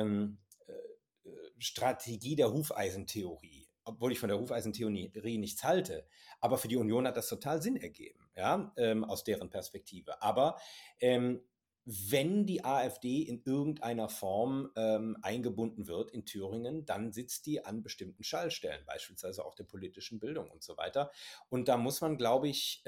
Strategie der Hufeisentheorie, obwohl ich von der Hufeisentheorie nichts halte. Aber für die Union hat das total Sinn ergeben, ja, aus deren Perspektive. Aber wenn die AfD in irgendeiner Form eingebunden wird in Thüringen, dann sitzt die an bestimmten Schaltstellen, beispielsweise auch der politischen Bildung und so weiter. Und da muss man, glaube ich,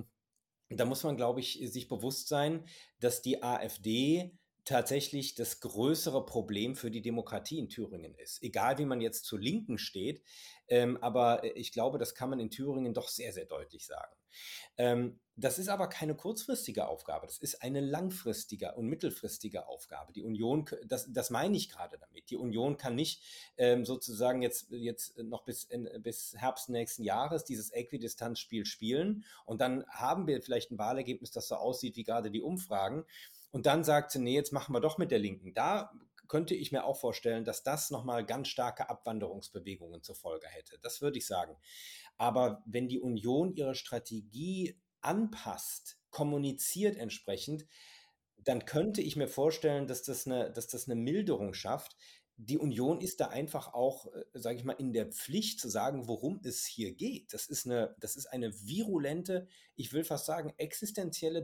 sich bewusst sein, dass die AfD tatsächlich das größere Problem für die Demokratie in Thüringen ist. Egal, wie man jetzt zur Linken steht, aber ich glaube, das kann man in Thüringen doch sehr, sehr deutlich sagen. Das ist aber keine kurzfristige Aufgabe, das ist eine langfristige und mittelfristige Aufgabe. Die Union, das meine ich gerade damit, die Union kann nicht sozusagen jetzt noch bis Herbst nächsten Jahres dieses Äquidistanzspiel spielen und dann haben wir vielleicht ein Wahlergebnis, das so aussieht wie gerade die Umfragen. Und dann sagt sie, nee, jetzt machen wir doch mit der Linken. Da könnte ich mir auch vorstellen, dass das nochmal ganz starke Abwanderungsbewegungen zur Folge hätte. Das würde ich sagen. Aber wenn die Union ihre Strategie anpasst, kommuniziert entsprechend, dann könnte ich mir vorstellen, dass das eine Milderung schafft. Die Union ist da einfach auch, sage ich mal, in der Pflicht zu sagen, worum es hier geht. Das ist eine virulente, ich will fast sagen, existenzielle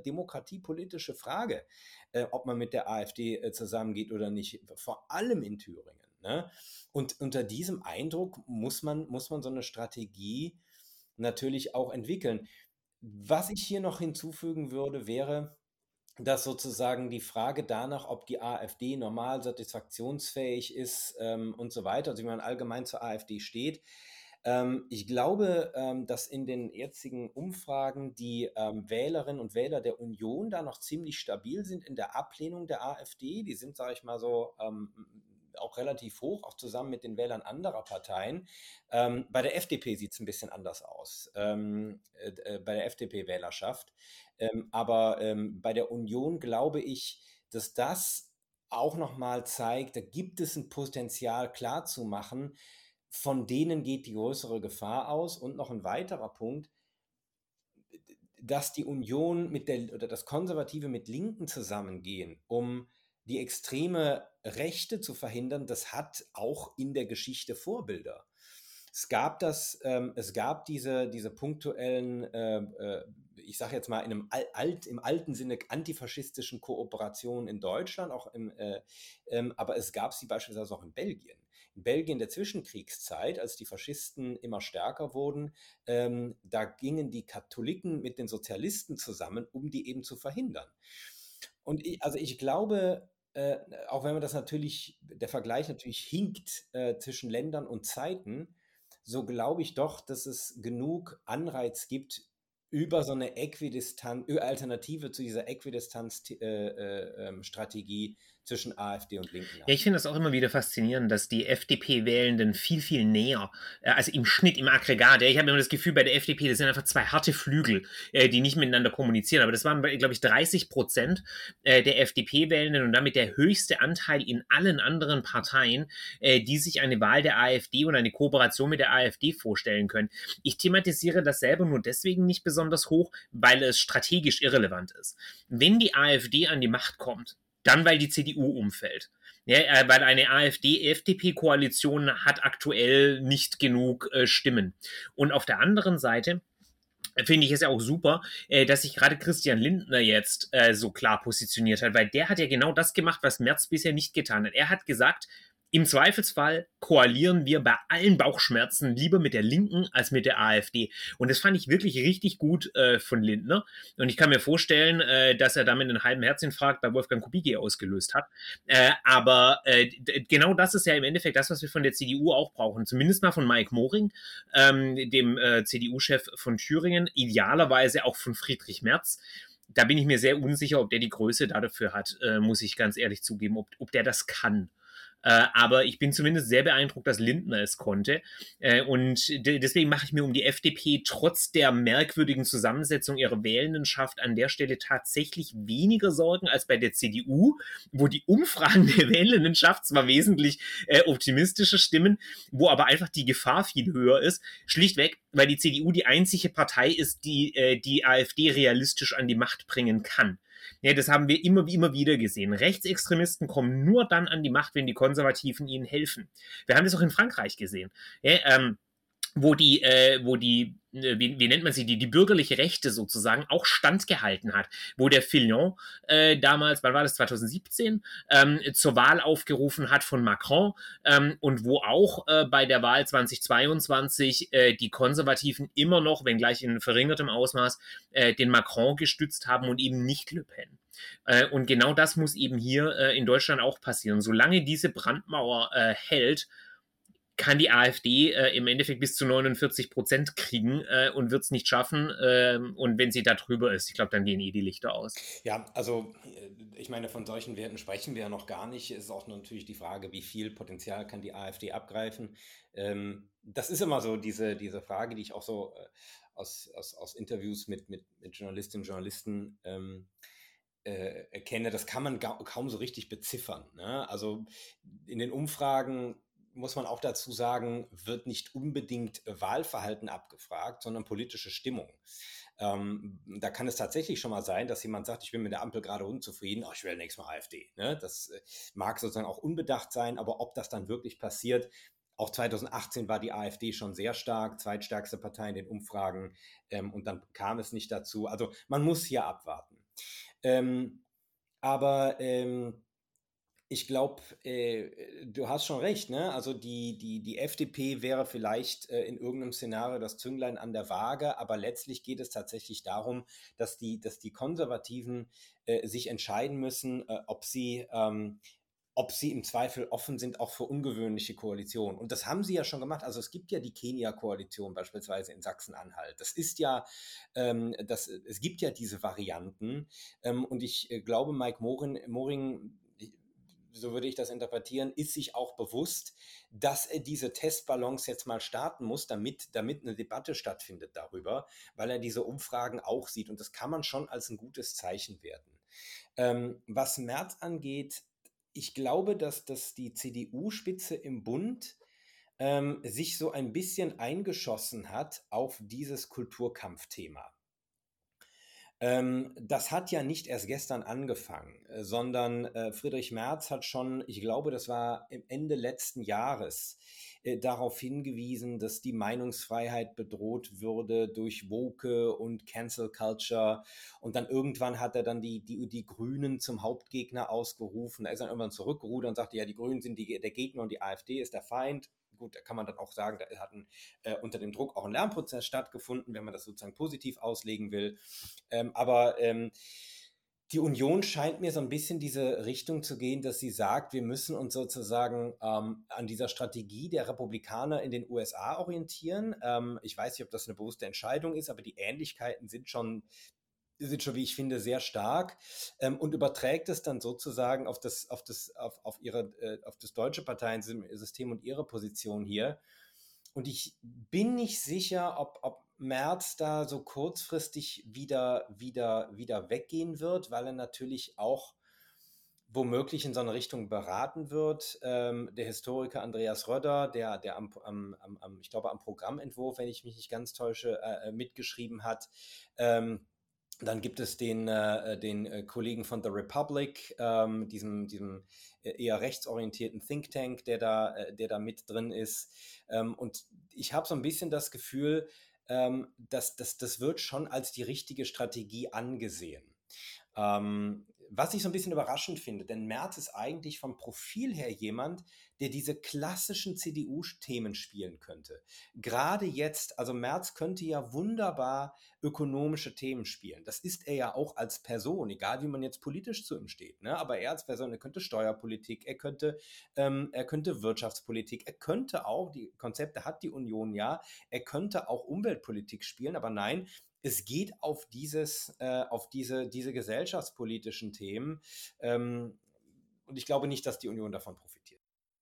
demokratiepolitische Frage, ob man mit der AfD zusammengeht oder nicht, vor allem in Thüringen. Ne? Und unter diesem Eindruck muss man so eine Strategie natürlich auch entwickeln. Was ich hier noch hinzufügen würde, wäre, dass sozusagen die Frage danach, ob die AfD normal satisfaktionsfähig ist und so weiter, also wie man allgemein zur AfD steht. Ich glaube, dass in den jetzigen Umfragen die Wählerinnen und Wähler der Union da noch ziemlich stabil sind in der Ablehnung der AfD. Die sind, sage ich mal so, auch relativ hoch, auch zusammen mit den Wählern anderer Parteien. Bei der FDP sieht es ein bisschen anders aus, bei der FDP-Wählerschaft. Aber bei der Union glaube ich, dass das auch nochmal zeigt, da gibt es ein Potenzial klarzumachen, von denen geht die größere Gefahr aus. Und noch ein weiterer Punkt, dass die Union oder das Konservative mit Linken zusammengehen, um die extreme Rechte zu verhindern, das hat auch in der Geschichte Vorbilder. Es gab diese punktuellen, ich sage jetzt mal im alten Sinne antifaschistischen Kooperationen in Deutschland, aber es gab sie beispielsweise auch in Belgien. In Belgien der Zwischenkriegszeit, als die Faschisten immer stärker wurden, da gingen die Katholiken mit den Sozialisten zusammen, um die eben zu verhindern. Und ich glaube, auch wenn man der Vergleich natürlich hinkt zwischen Ländern und Zeiten, so glaube ich doch, dass es genug Anreiz gibt, über so eine Alternative zu dieser Äquidistanz-Strategie zwischen AfD und Linken Ja, ich finde das auch immer wieder faszinierend, dass die FDP-Wählenden viel, viel näher, also im Schnitt, im Aggregat, ich habe immer das Gefühl, bei der FDP, das sind einfach zwei harte Flügel, die nicht miteinander kommunizieren, aber das waren, glaube ich, 30% der FDP-Wählenden und damit der höchste Anteil in allen anderen Parteien, die sich eine Wahl der AfD und eine Kooperation mit der AfD vorstellen können. Ich thematisiere das selber nur deswegen nicht besonders hoch, weil es strategisch irrelevant ist. Wenn die AfD an die Macht kommt, dann weil die CDU umfällt. Ja, weil eine AfD-FDP-Koalition hat aktuell nicht genug Stimmen. Und auf der anderen Seite finde ich es ja auch super, dass sich gerade Christian Lindner jetzt so klar positioniert hat, weil der hat ja genau das gemacht, was Merz bisher nicht getan hat. Er hat gesagt, im Zweifelsfall koalieren wir bei allen Bauchschmerzen lieber mit der Linken als mit der AfD. Und das fand ich wirklich richtig gut von Lindner. Und ich kann mir vorstellen, dass er damit einen halben Herzinfarkt bei Wolfgang Kubicki ausgelöst hat. Aber genau das ist ja im Endeffekt das, was wir von der CDU auch brauchen. Zumindest mal von Mike Moring, dem CDU-Chef von Thüringen, idealerweise auch von Friedrich Merz. Da bin ich mir sehr unsicher, ob der die Größe dafür hat, muss ich ganz ehrlich zugeben, ob der das kann. Aber ich bin zumindest sehr beeindruckt, dass Lindner es konnte. Und deswegen mache ich mir um die FDP trotz der merkwürdigen Zusammensetzung ihrer Wählendenschaft an der Stelle tatsächlich weniger Sorgen als bei der CDU, wo die Umfragen der Wählendenschaft zwar wesentlich optimistischer stimmen, wo aber einfach die Gefahr viel höher ist. Schlichtweg, weil die CDU die einzige Partei ist, die die AfD realistisch an die Macht bringen kann. Ja, das haben wir immer wieder gesehen. Rechtsextremisten kommen nur dann an die Macht, wenn die Konservativen ihnen helfen. Wir haben das auch in Frankreich gesehen. Ja, wo die, wie nennt man sie, die bürgerliche Rechte sozusagen auch standgehalten hat, wo der Fillon damals, wann war das, 2017, zur Wahl aufgerufen hat von Macron und wo auch bei der Wahl 2022 die Konservativen immer noch, wenngleich in verringertem Ausmaß, den Macron gestützt haben und eben nicht Le Pen. Und genau das muss eben hier in Deutschland auch passieren. Solange diese Brandmauer hält, kann die AfD im Endeffekt bis zu 49% kriegen und wird es nicht schaffen. Und wenn sie da drüber ist, ich glaube, dann gehen die Lichter aus. Ja, also ich meine, von solchen Werten sprechen wir ja noch gar nicht. Es ist auch natürlich die Frage, wie viel Potenzial kann die AfD abgreifen. Das ist immer so diese Frage, die ich auch so aus Interviews mit Journalistinnen und Journalisten kenne. Das kann man kaum so richtig beziffern. Ne? Also in den Umfragen muss man auch dazu sagen, wird nicht unbedingt Wahlverhalten abgefragt, sondern politische Stimmung. Da kann es tatsächlich schon mal sein, dass jemand sagt, ich bin mit der Ampel gerade unzufrieden, ich will nächstes Mal AfD. Ne? Das mag sozusagen auch unbedacht sein, aber ob das dann wirklich passiert, auch 2018 war die AfD schon sehr stark, zweitstärkste Partei in den Umfragen, und dann kam es nicht dazu. Also man muss hier abwarten. Aber Ich glaube, du hast schon recht, ne? Also die FDP wäre vielleicht in irgendeinem Szenario das Zünglein an der Waage, aber letztlich geht es tatsächlich darum, dass die Konservativen sich entscheiden müssen, ob sie im Zweifel offen sind, auch für ungewöhnliche Koalitionen. Und das haben sie ja schon gemacht. Also es gibt ja die Kenia-Koalition beispielsweise in Sachsen-Anhalt. Das ist ja, es gibt ja diese Varianten. Und ich glaube, Mike Moring, so würde ich das interpretieren, ist sich auch bewusst, dass er diese Testballons jetzt mal starten muss, damit eine Debatte stattfindet darüber, weil er diese Umfragen auch sieht. Und das kann man schon als ein gutes Zeichen werten. Was Merz angeht, ich glaube, dass die CDU-Spitze im Bund sich so ein bisschen eingeschossen hat auf dieses Kulturkampfthema. Das hat ja nicht erst gestern angefangen, sondern Friedrich Merz hat schon, ich glaube, das war im Ende letzten Jahres, darauf hingewiesen, dass die Meinungsfreiheit bedroht würde durch Woke und Cancel Culture. Und dann irgendwann hat er dann die Grünen zum Hauptgegner ausgerufen. Er ist dann irgendwann zurückgerudert und sagte, ja, die Grünen sind der Gegner und die AfD ist der Feind. Gut, da kann man dann auch sagen, da hat unter dem Druck auch ein Lernprozess stattgefunden, wenn man das sozusagen positiv auslegen will. Aber die Union scheint mir so ein bisschen diese Richtung zu gehen, dass sie sagt, wir müssen uns sozusagen an dieser Strategie der Republikaner in den USA orientieren. Ich weiß nicht, ob das eine bewusste Entscheidung ist, aber die Ähnlichkeiten sind schon, wie ich finde, sehr stark, und überträgt es dann sozusagen auf das deutsche Parteiensystem und ihre Position hier. Und ich bin nicht sicher, ob Merz da so kurzfristig wieder weggehen wird, weil er natürlich auch womöglich in so eine Richtung beraten wird. Der Historiker Andreas Rödder, der ich glaube, am Programmentwurf, wenn ich mich nicht ganz täusche, mitgeschrieben hat. Dann gibt es den Kollegen von The Republic, diesem eher rechtsorientierten Think Tank, der da mit drin ist. Und ich habe so ein bisschen das Gefühl, dass das wird schon als die richtige Strategie angesehen. Was ich so ein bisschen überraschend finde, denn Merz ist eigentlich vom Profil her jemand, der diese klassischen CDU-Themen spielen könnte. Gerade jetzt, also Merz könnte ja wunderbar ökonomische Themen spielen. Das ist er ja auch als Person, egal wie man jetzt politisch zu ihm steht. Ne? Aber er als Person, er könnte Steuerpolitik, er könnte Wirtschaftspolitik, er könnte auch, die Konzepte hat die Union ja, er könnte auch Umweltpolitik spielen, aber nein, es geht auf diese gesellschaftspolitischen Themen. Und ich glaube nicht, dass die Union davon profitiert.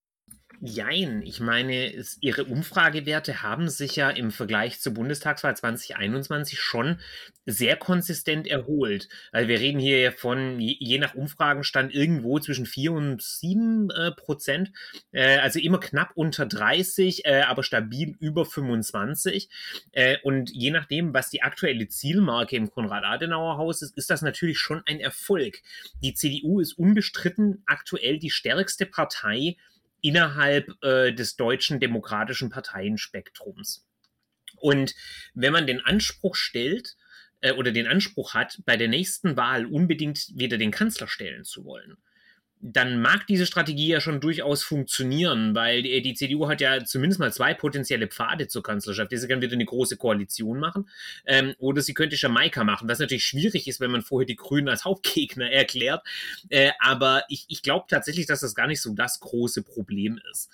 Jein, ich meine, ihre Umfragewerte haben sich ja im Vergleich zur Bundestagswahl 2021 schon sehr konsistent erholt. Also wir reden hier ja von, je nach Umfragenstand, irgendwo zwischen 4 und 7%. Also immer knapp unter 30, aber stabil über 25. Und je nachdem, was die aktuelle Zielmarke im Konrad-Adenauer-Haus ist, ist das natürlich schon ein Erfolg. Die CDU ist unbestritten aktuell die stärkste Partei innerhalb des deutschen demokratischen Parteienspektrums. Und wenn man den Anspruch stellt oder den Anspruch hat, bei der nächsten Wahl unbedingt wieder den Kanzler stellen zu wollen, dann mag diese Strategie ja schon durchaus funktionieren, weil die CDU hat ja zumindest mal 2 potenzielle Pfade zur Kanzlerschaft. Sie kann wieder eine große Koalition machen oder sie könnte Jamaika machen, was natürlich schwierig ist, wenn man vorher die Grünen als Hauptgegner erklärt. Aber ich glaube tatsächlich, dass das gar nicht so das große Problem ist.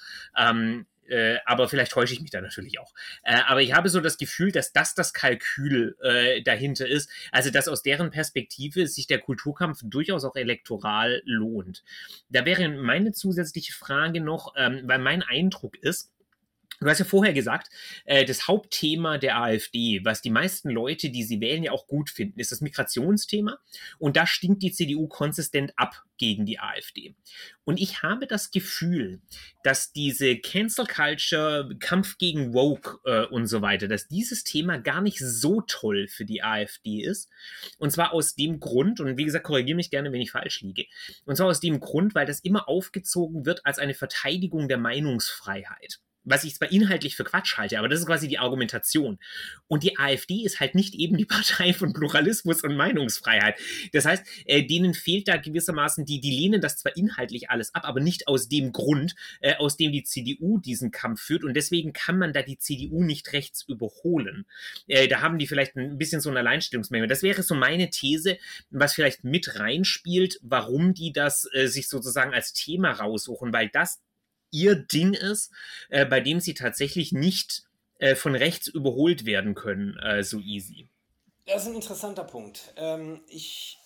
Aber vielleicht täusche ich mich da natürlich auch. Aber ich habe so das Gefühl, dass das Kalkül dahinter ist. Also, dass aus deren Perspektive sich der Kulturkampf durchaus auch elektoral lohnt. Da wäre meine zusätzliche Frage noch, weil mein Eindruck ist, du hast ja vorher gesagt, das Hauptthema der AfD, was die meisten Leute, die sie wählen, ja auch gut finden, ist das Migrationsthema. Und da stinkt die CDU konsistent ab gegen die AfD. Und ich habe das Gefühl, dass diese Cancel Culture, Kampf gegen Woke und so weiter, dass dieses Thema gar nicht so toll für die AfD ist. Und zwar aus dem Grund, und wie gesagt, korrigiere mich gerne, wenn ich falsch liege, und zwar aus dem Grund, weil das immer aufgezogen wird als eine Verteidigung der Meinungsfreiheit. was ich zwar inhaltlich für Quatsch halte, aber das ist quasi die Argumentation. Und die AfD ist halt nicht eben die Partei von Pluralismus und Meinungsfreiheit. Das heißt, denen fehlt da gewissermaßen, die lehnen das zwar inhaltlich alles ab, aber nicht aus dem Grund, aus dem die CDU diesen Kampf führt. Und deswegen kann man da die CDU nicht rechts überholen. Da haben die vielleicht ein bisschen so ein Alleinstellungsmerkmal. Das wäre so meine These, was vielleicht mit reinspielt, warum die das sich sozusagen als Thema raussuchen, weil das ihr Ding ist, bei dem sie tatsächlich nicht von rechts überholt werden können, so easy. Das ist ein interessanter Punkt. Ich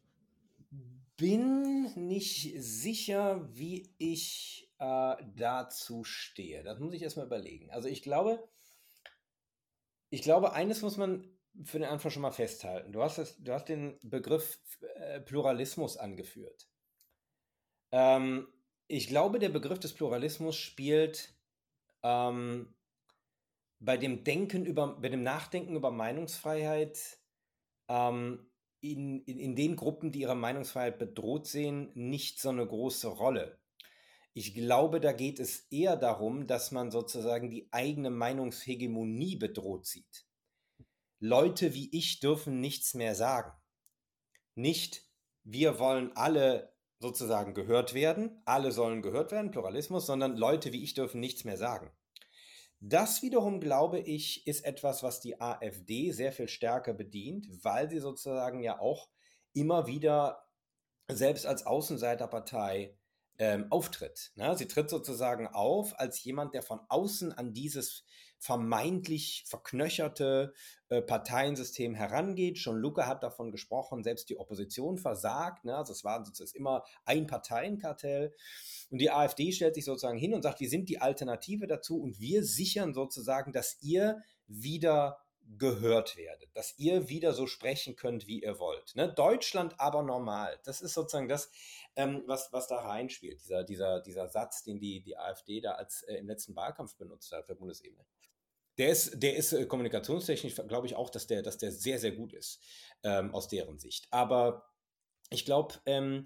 bin nicht sicher, wie ich dazu stehe. Das muss ich erstmal überlegen. Also ich glaube, eines muss man für den Anfang schon mal festhalten. Du hast den Begriff Pluralismus angeführt. Ich glaube, der Begriff des Pluralismus spielt bei dem Nachdenken über Meinungsfreiheit in den Gruppen, die ihre Meinungsfreiheit bedroht sehen, nicht so eine große Rolle. Ich glaube, da geht es eher darum, dass man sozusagen die eigene Meinungshegemonie bedroht sieht. Leute wie ich dürfen nichts mehr sagen. Nicht, wir wollen alle sozusagen gehört werden, alle sollen gehört werden, Pluralismus, sondern Leute wie ich dürfen nichts mehr sagen. Das wiederum, glaube ich, ist etwas, was die AfD sehr viel stärker bedient, weil sie sozusagen ja auch immer wieder selbst als Außenseiterpartei auftritt. Ne? Sie tritt sozusagen auf als jemand, der von außen an dieses vermeintlich verknöcherte Parteiensystem herangeht. Schon Lucke hat davon gesprochen, selbst die Opposition versagt. Ne? Also es ist immer ein Parteienkartell. Und die AfD stellt sich sozusagen hin und sagt, wir sind die Alternative dazu und wir sichern sozusagen, dass ihr wieder gehört werdet, dass ihr wieder so sprechen könnt, wie ihr wollt. Ne? Deutschland aber normal. Das ist sozusagen das, was da reinspielt. Dieser Satz, den die AfD da im letzten Wahlkampf benutzt hat auf der Bundesebene. Der ist kommunikationstechnisch, glaube ich auch, dass der sehr, sehr gut ist aus deren Sicht. Aber ich glaube,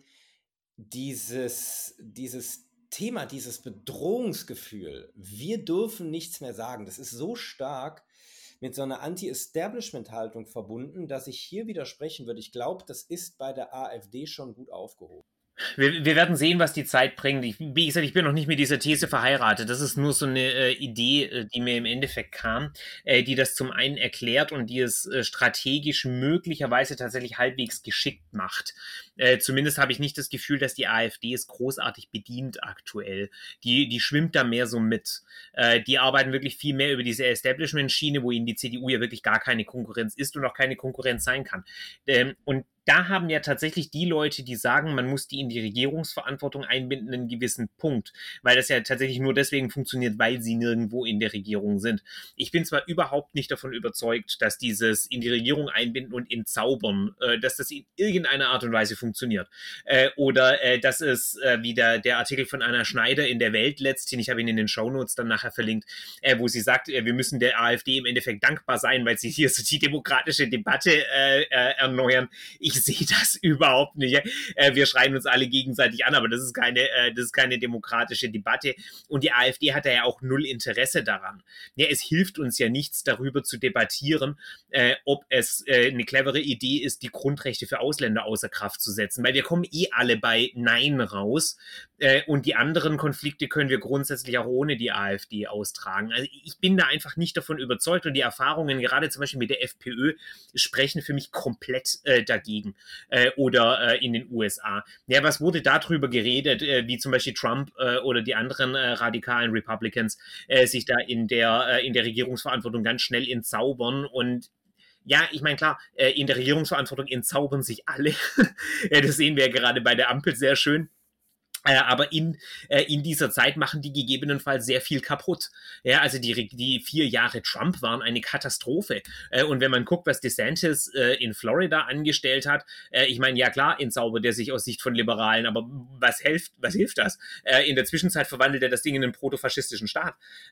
dieses Thema, dieses Bedrohungsgefühl, wir dürfen nichts mehr sagen, das ist so stark mit so einer Anti-Establishment-Haltung verbunden, dass ich hier widersprechen würde. Ich glaube, das ist bei der AfD schon gut aufgehoben. Wir werden sehen, was die Zeit bringt. Wie gesagt, ich bin noch nicht mit dieser These verheiratet. Das ist nur so eine Idee, die mir im Endeffekt kam, die das zum einen erklärt und die es strategisch möglicherweise tatsächlich halbwegs geschickt macht. Zumindest habe ich nicht das Gefühl, dass die AfD es großartig bedient aktuell. Die schwimmt da mehr so mit. Die arbeiten wirklich viel mehr über diese Establishment-Schiene, wo ihnen die CDU ja wirklich gar keine Konkurrenz ist und auch keine Konkurrenz sein kann. Und da haben ja tatsächlich die Leute, die sagen, man muss die in die Regierungsverantwortung einbinden, einen gewissen Punkt, weil das ja tatsächlich nur deswegen funktioniert, weil sie nirgendwo in der Regierung sind. Ich bin zwar überhaupt nicht davon überzeugt, dass dieses in die Regierung einbinden und entzaubern, dass das in irgendeiner Art und Weise funktioniert. Oder dass es, wie der Artikel von Anna Schneider in der Welt letzthin, ich habe ihn in den Shownotes dann nachher verlinkt, wo sie sagt, wir müssen der AfD im Endeffekt dankbar sein, weil sie hier so die demokratische Debatte erneuern. Ich sehe das überhaupt nicht. Wir schreien uns alle gegenseitig an, aber das ist keine demokratische Debatte. Und die AfD hat da ja auch null Interesse daran. Ja, es hilft uns ja nichts, darüber zu debattieren, ob es eine clevere Idee ist, die Grundrechte für Ausländer außer Kraft zu setzen, weil wir kommen alle bei Nein raus. Und die anderen Konflikte können wir grundsätzlich auch ohne die AfD austragen. Also ich bin da einfach nicht davon überzeugt und die Erfahrungen, gerade zum Beispiel mit der FPÖ, sprechen für mich komplett dagegen. Oder in den USA. Ja, was wurde darüber geredet, wie zum Beispiel Trump oder die anderen radikalen Republicans sich da in der Regierungsverantwortung ganz schnell entzaubern und ja, ich meine, klar, in der Regierungsverantwortung entzaubern sich alle. Das sehen wir ja gerade bei der Ampel sehr schön. Aber in dieser Zeit machen die gegebenenfalls sehr viel kaputt. Ja, also die 4 Jahre Trump waren eine Katastrophe. Und wenn man guckt, was DeSantis in Florida angestellt hat, ich meine, ja klar, entzaubert er sich aus Sicht von Liberalen, aber was hilft das? In der Zwischenzeit verwandelt er das Ding in einen protofaschistischen Staat.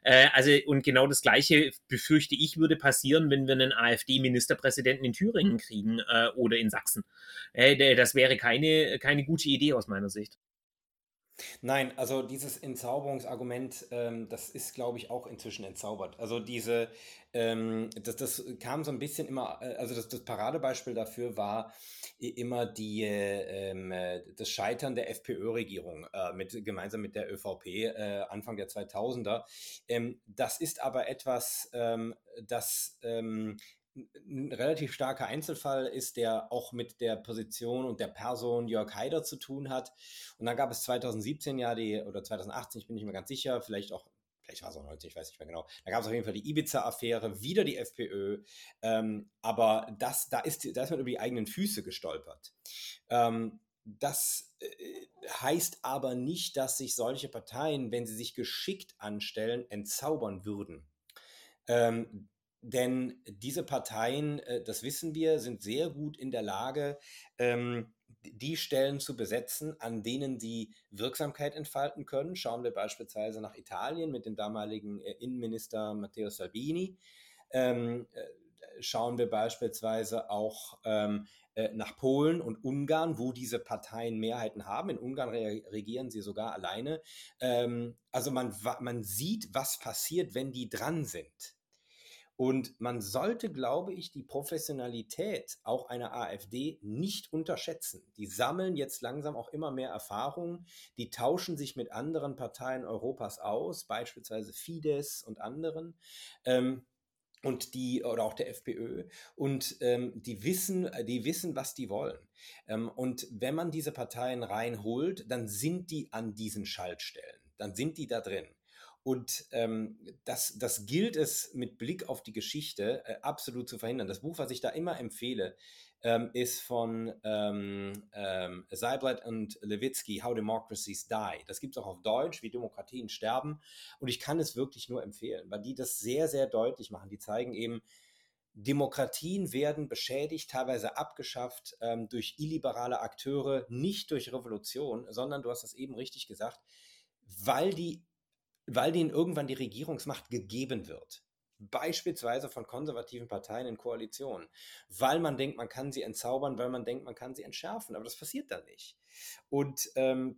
Und genau das Gleiche befürchte ich würde passieren, wenn wir einen AfD-Ministerpräsidenten in Thüringen kriegen oder in Sachsen. Das wäre keine gute Idee aus meiner Sicht. Nein, also dieses Entzauberungsargument, das ist, glaube ich, auch inzwischen entzaubert. Also das kam so ein bisschen immer, also das Paradebeispiel dafür war immer das Scheitern der FPÖ-Regierung gemeinsam mit der ÖVP Anfang der 2000er. Das ist aber etwas, das ein relativ starker Einzelfall ist, der auch mit der Position und der Person Jörg Haider zu tun hat. Und dann gab es 2017 ja oder 2018, ich bin nicht mehr ganz sicher, vielleicht war es auch 19, ich weiß nicht mehr genau. Da gab es auf jeden Fall die Ibiza-Affäre, wieder die FPÖ. Aber da ist man über die eigenen Füße gestolpert. Das heißt aber nicht, dass sich solche Parteien, wenn sie sich geschickt anstellen, entzaubern würden. Denn diese Parteien, das wissen wir, sind sehr gut in der Lage, die Stellen zu besetzen, an denen sie Wirksamkeit entfalten können. Schauen wir beispielsweise nach Italien mit dem damaligen Innenminister Matteo Salvini. Schauen wir beispielsweise auch nach Polen und Ungarn, wo diese Parteien Mehrheiten haben. In Ungarn regieren sie sogar alleine. Also man sieht, was passiert, wenn die dran sind. Und man sollte, glaube ich, die Professionalität auch einer AfD nicht unterschätzen. Die sammeln jetzt langsam auch immer mehr Erfahrung. Die tauschen sich mit anderen Parteien Europas aus, beispielsweise Fidesz und anderen. Oder auch der FPÖ, und die wissen, was die wollen. Und wenn man diese Parteien reinholt, dann sind die an diesen Schaltstellen, dann sind die da drin. Und das gilt es mit Blick auf die Geschichte absolut zu verhindern. Das Buch, was ich da immer empfehle, ist von Seibert und Levitsky, How Democracies Die. Das gibt es auch auf Deutsch, wie Demokratien sterben. Und ich kann es wirklich nur empfehlen, weil die das sehr, sehr deutlich machen. Die zeigen eben, Demokratien werden beschädigt, teilweise abgeschafft durch illiberale Akteure, nicht durch Revolution, sondern, du hast das eben richtig gesagt, weil denen irgendwann die Regierungsmacht gegeben wird. Beispielsweise von konservativen Parteien in Koalitionen. Weil man denkt, man kann sie entzaubern, weil man denkt, man kann sie entschärfen. Aber das passiert dann nicht. Und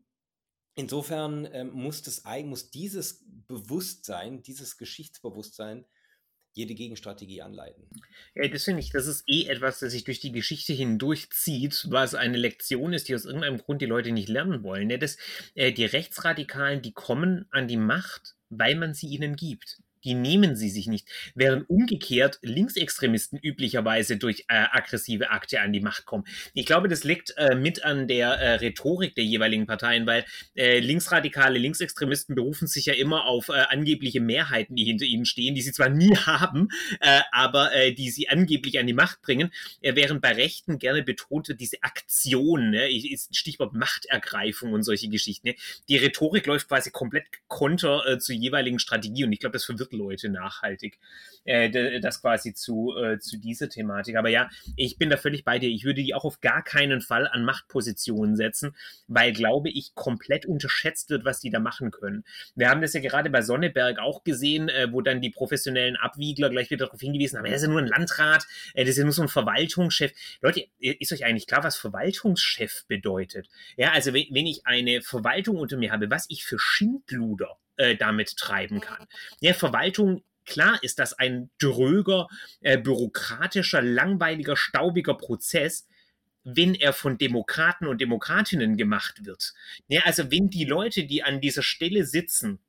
insofern muss dieses Bewusstsein, dieses Geschichtsbewusstsein jede Gegenstrategie anleiten. Ja, das finde ich, das ist etwas, das sich durch die Geschichte hindurchzieht, was eine Lektion ist, die aus irgendeinem Grund die Leute nicht lernen wollen. Ja, die Rechtsradikalen, die kommen an die Macht, weil man sie ihnen gibt. Die nehmen sie sich nicht. Während umgekehrt Linksextremisten üblicherweise durch aggressive Akte an die Macht kommen. Ich glaube, das liegt mit an der Rhetorik der jeweiligen Parteien, weil linksradikale Linksextremisten berufen sich ja immer auf angebliche Mehrheiten, die hinter ihnen stehen, die sie zwar nie haben, aber die sie angeblich an die Macht bringen, während bei Rechten gerne betont wird, diese Aktion, ist ein Stichwort Machtergreifung und solche Geschichten. Die Rhetorik läuft quasi komplett konter zur jeweiligen Strategie, und ich glaube, das verwirrt Leute nachhaltig, das quasi zu dieser Thematik. Aber ja, ich bin da völlig bei dir. Ich würde die auch auf gar keinen Fall an Machtpositionen setzen, weil, glaube ich, komplett unterschätzt wird, was die da machen können. Wir haben das ja gerade bei Sonneberg auch gesehen, wo dann die professionellen Abwiegler gleich wieder darauf hingewiesen haben, er ist ja nur ein Landrat, das ist ja nur so ein Verwaltungschef. Leute, ist euch eigentlich klar, was Verwaltungschef bedeutet? Ja, also wenn ich eine Verwaltung unter mir habe, was ich für Schindluder damit treiben kann. Ja, Verwaltung, klar ist das ein dröger, bürokratischer, langweiliger, staubiger Prozess, wenn er von Demokraten und Demokratinnen gemacht wird. Ja, also wenn die Leute, die an dieser Stelle sitzen,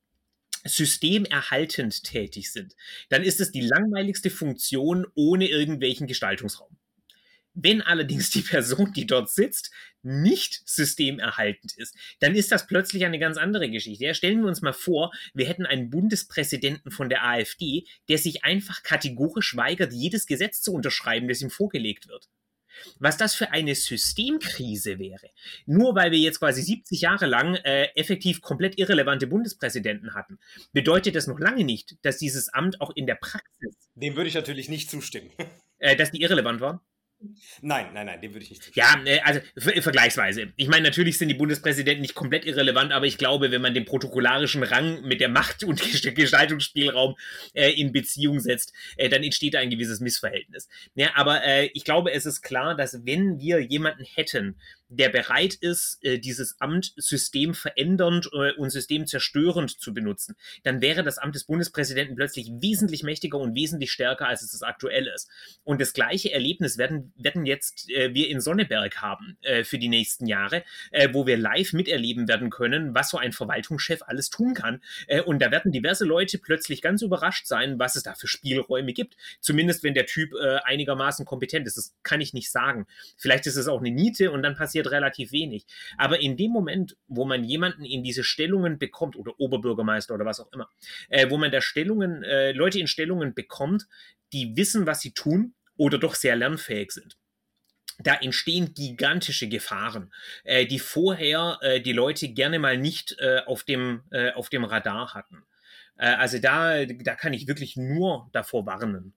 systemerhaltend tätig sind, dann ist es die langweiligste Funktion ohne irgendwelchen Gestaltungsraum. Wenn allerdings die Person, die dort sitzt, nicht systemerhaltend ist, dann ist das plötzlich eine ganz andere Geschichte. Ja, stellen wir uns mal vor, wir hätten einen Bundespräsidenten von der AfD, der sich einfach kategorisch weigert, jedes Gesetz zu unterschreiben, das ihm vorgelegt wird. Was das für eine Systemkrise wäre. Nur weil wir jetzt quasi 70 Jahre lang effektiv komplett irrelevante Bundespräsidenten hatten, bedeutet das noch lange nicht, dass dieses Amt auch in der Praxis... Dem würde ich natürlich nicht zustimmen. Dass die irrelevant waren? Nein, dem würde ich nicht zustimmen. Ja, also vergleichsweise. Ich meine, natürlich sind die Bundespräsidenten nicht komplett irrelevant, aber ich glaube, wenn man den protokollarischen Rang mit der Macht- und Gestaltungsspielraum in Beziehung setzt, dann entsteht da ein gewisses Missverhältnis. Ja, aber ich glaube, es ist klar, dass wenn wir jemanden hätten, der bereit ist, dieses Amt systemverändernd und systemzerstörend zu benutzen, dann wäre das Amt des Bundespräsidenten plötzlich wesentlich mächtiger und wesentlich stärker, als es aktuell ist. Und das gleiche Erlebnis werden jetzt wir in Sonneberg haben für die nächsten Jahre, wo wir live miterleben werden können, was so ein Verwaltungschef alles tun kann. Und da werden diverse Leute plötzlich ganz überrascht sein, was es da für Spielräume gibt. Zumindest wenn der Typ einigermaßen kompetent ist. Das kann ich nicht sagen. Vielleicht ist es auch eine Niete und dann passiert relativ wenig. Aber in dem Moment, wo man jemanden in diese Stellungen bekommt, oder Oberbürgermeister oder was auch immer, wo man da Leute in Stellungen bekommt, die wissen, was sie tun oder doch sehr lernfähig sind, da entstehen gigantische Gefahren, die vorher die Leute gerne mal nicht auf dem Radar hatten. Also da kann ich wirklich nur davor warnen.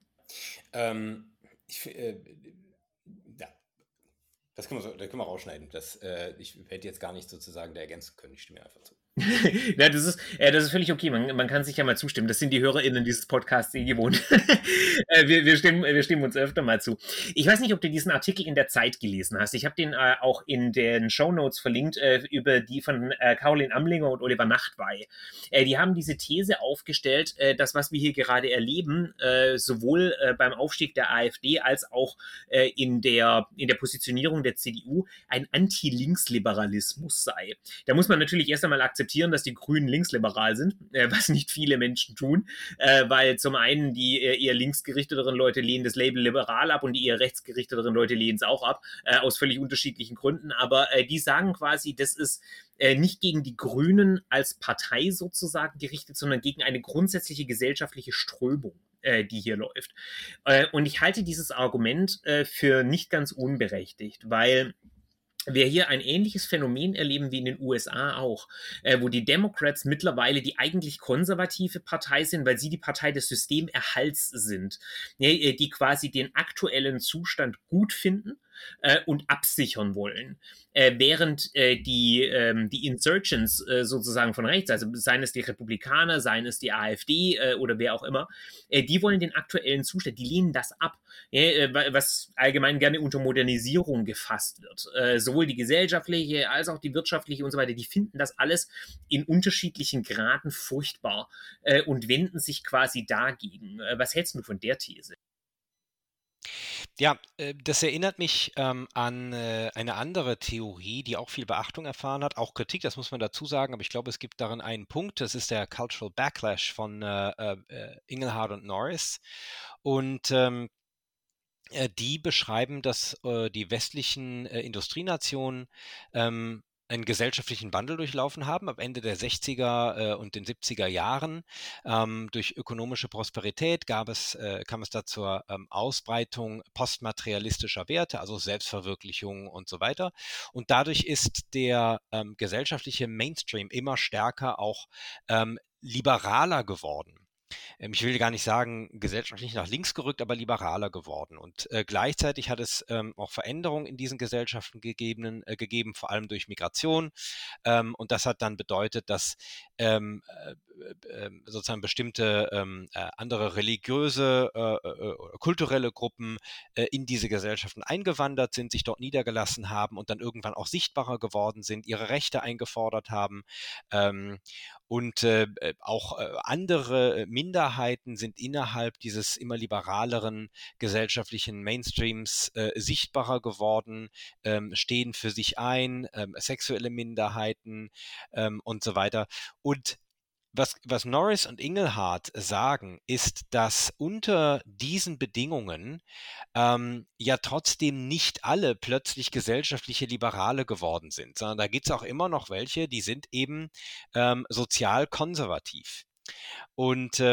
Ja, das können wir rausschneiden. Ich hätte jetzt gar nicht sozusagen da ergänzen können. Ich stimme einfach zu. Ja, das ist völlig okay. Man kann sich ja mal zustimmen. Das sind die HörerInnen dieses Podcasts gewohnt. Wir stimmen uns öfter mal zu. Ich weiß nicht, ob du diesen Artikel in der Zeit gelesen hast. Ich habe den auch in den Shownotes verlinkt, über die von Caroline Amlinger und Oliver Nachtwey. Die haben diese These aufgestellt, dass was wir hier gerade erleben, sowohl beim Aufstieg der AfD als auch in der Positionierung der CDU ein Anti-Linksliberalismus sei. Da muss man natürlich erst einmal akzeptieren, dass die Grünen linksliberal sind, was nicht viele Menschen tun, weil zum einen die eher linksgerichteteren Leute lehnen das Label liberal ab und die eher rechtsgerichteteren Leute lehnen es auch ab, aus völlig unterschiedlichen Gründen, aber die sagen quasi, das ist nicht gegen die Grünen als Partei sozusagen gerichtet, sondern gegen eine grundsätzliche gesellschaftliche Strömung, die hier läuft. Und ich halte dieses Argument für nicht ganz unberechtigt, weil wir hier ein ähnliches Phänomen erleben wie in den USA auch, wo die Democrats mittlerweile die eigentlich konservative Partei sind, weil sie die Partei des Systemerhalts sind, die quasi den aktuellen Zustand gut finden und absichern wollen. Während die Insurgents sozusagen von rechts, also seien es die Republikaner, seien es die AfD oder wer auch immer, die wollen den aktuellen Zustand, die lehnen das ab, was allgemein gerne unter Modernisierung gefasst wird. Sowohl die gesellschaftliche als auch die wirtschaftliche und so weiter, die finden das alles in unterschiedlichen Graden furchtbar und wenden sich quasi dagegen. Was hältst du von der These? Ja, das erinnert mich an eine andere Theorie, die auch viel Beachtung erfahren hat, auch Kritik, das muss man dazu sagen, aber ich glaube, es gibt darin einen Punkt, das ist der Cultural Backlash von Inglehart und Norris. Und die beschreiben, dass die westlichen Industrienationen einen gesellschaftlichen Wandel durchlaufen haben ab Ende der 60er und den 70er Jahren. Durch ökonomische Prosperität kam es da zur Ausbreitung postmaterialistischer Werte, also Selbstverwirklichung und so weiter. Und dadurch ist der gesellschaftliche Mainstream immer stärker auch liberaler geworden. Ich will gar nicht sagen, gesellschaftlich nach links gerückt, aber liberaler geworden. Und gleichzeitig hat es auch Veränderungen in diesen Gesellschaften gegeben, vor allem durch Migration. Und das hat dann bedeutet, dass sozusagen bestimmte andere religiöse oder kulturelle Gruppen in diese Gesellschaften eingewandert sind, sich dort niedergelassen haben und dann irgendwann auch sichtbarer geworden sind, ihre Rechte eingefordert haben. Und auch andere Minderheiten sind innerhalb dieses immer liberaleren gesellschaftlichen Mainstreams sichtbarer geworden, stehen für sich ein, sexuelle Minderheiten und so weiter. Und was Norris und Inglehart sagen, ist, dass unter diesen Bedingungen ja trotzdem nicht alle plötzlich gesellschaftliche Liberale geworden sind, sondern da gibt es auch immer noch welche, die sind eben sozial konservativ. Und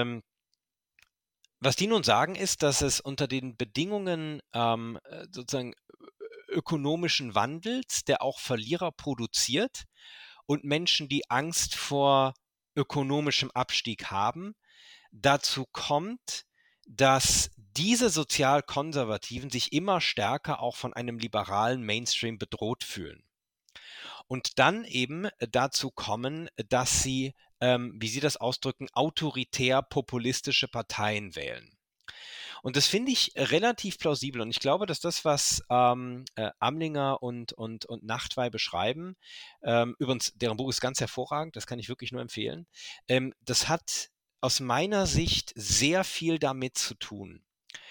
was die nun sagen, ist, dass es unter den Bedingungen sozusagen ökonomischen Wandels, der auch Verlierer produziert und Menschen, die Angst vor ökonomischem Abstieg haben, dazu kommt, dass diese Sozialkonservativen sich immer stärker auch von einem liberalen Mainstream bedroht fühlen. Und dann eben dazu kommen, dass sie, wie sie das ausdrücken, autoritär-populistische Parteien wählen. Und das finde ich relativ plausibel. Und ich glaube, dass das, was Amlinger und Nachtwey beschreiben, übrigens, deren Buch ist ganz hervorragend, das kann ich wirklich nur empfehlen, das hat aus meiner Sicht sehr viel damit zu tun.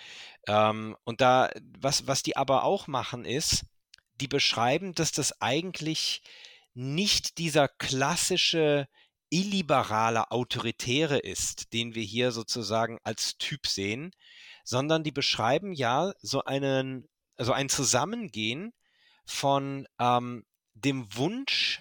Und da, was die aber auch machen, ist, die beschreiben, dass das eigentlich nicht dieser klassische illiberale Autoritäre ist, den wir hier sozusagen als Typ sehen, sondern die beschreiben ja so ein Zusammengehen von dem Wunsch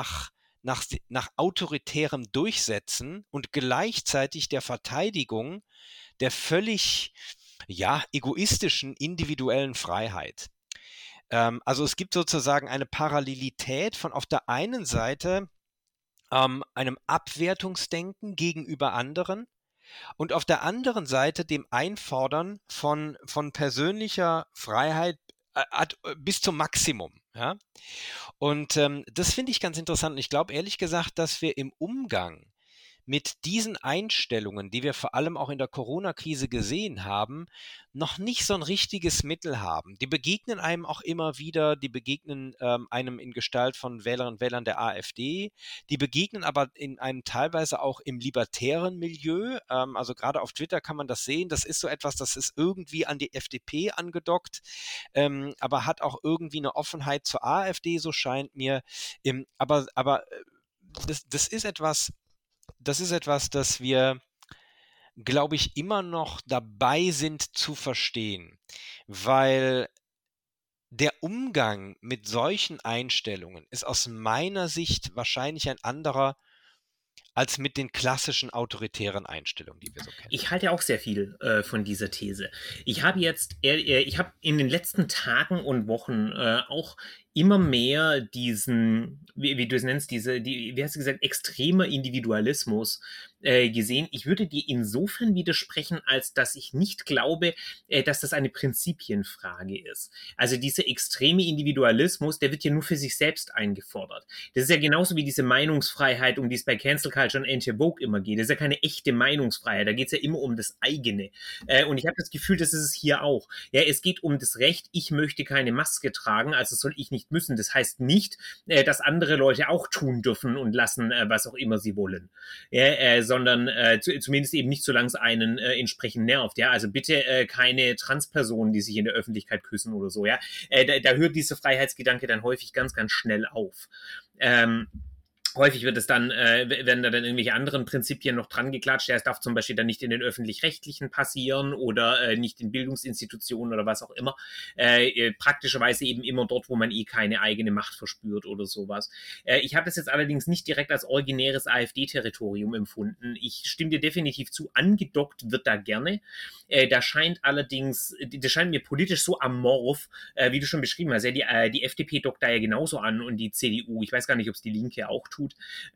nach autoritärem Durchsetzen und gleichzeitig der Verteidigung der völlig egoistischen individuellen Freiheit. Also es gibt sozusagen eine Parallelität von auf der einen Seite einem Abwertungsdenken gegenüber anderen und auf der anderen Seite dem Einfordern von persönlicher Freiheit bis zum Maximum. Ja? Und das finde ich ganz interessant. Und ich glaube ehrlich gesagt, dass wir im Umgang mit diesen Einstellungen, die wir vor allem auch in der Corona-Krise gesehen haben, noch nicht so ein richtiges Mittel haben. Die begegnen einem auch immer wieder, die begegnen einem in Gestalt von Wählerinnen und Wählern der AfD, die begegnen aber in einem teilweise auch im libertären Milieu, also gerade auf Twitter kann man das sehen, das ist so etwas, das ist irgendwie an die FDP angedockt, aber hat auch irgendwie eine Offenheit zur AfD, so scheint mir. Aber das ist etwas, das wir, glaube ich, immer noch dabei sind zu verstehen, weil der Umgang mit solchen Einstellungen ist aus meiner Sicht wahrscheinlich ein anderer als mit den klassischen autoritären Einstellungen, die wir so kennen. Ich halte auch sehr viel von dieser These. Ich habe in den letzten Tagen und Wochen auch immer mehr diesen, wie du es nennst, wie hast du gesagt, extremer Individualismus gesehen. Ich würde dir insofern widersprechen, als dass ich nicht glaube, dass das eine Prinzipienfrage ist. Also dieser extreme Individualismus, der wird ja nur für sich selbst eingefordert. Das ist ja genauso wie diese Meinungsfreiheit, um die es bei Cancel Culture und Anti-Woke immer geht. Das ist ja keine echte Meinungsfreiheit. Da geht es ja immer um das eigene. Und ich habe das Gefühl, das ist es hier auch. Ja, es geht um das Recht, ich möchte keine Maske tragen, also soll ich nicht müssen. Das heißt nicht, dass andere Leute auch tun dürfen und lassen, was auch immer sie wollen. Ja, sondern zumindest eben nicht, solange es einen entsprechend nervt. Ja, also bitte keine Transpersonen, die sich in der Öffentlichkeit küssen oder so. Ja, da hört dieser Freiheitsgedanke dann häufig ganz, ganz schnell auf. Häufig wird es dann, werden da dann irgendwelche anderen Prinzipien noch dran geklatscht. Ja, es darf zum Beispiel dann nicht in den Öffentlich-Rechtlichen passieren oder nicht in Bildungsinstitutionen oder was auch immer. Praktischerweise eben immer dort, wo man keine eigene Macht verspürt oder sowas. Ich habe das jetzt allerdings nicht direkt als originäres AfD-Territorium empfunden. Ich stimme dir definitiv zu, angedockt wird da gerne. Das scheint mir politisch so amorph, wie du schon beschrieben hast. Ja, die FDP dockt da ja genauso an und die CDU. Ich weiß gar nicht, ob es die Linke auch tut.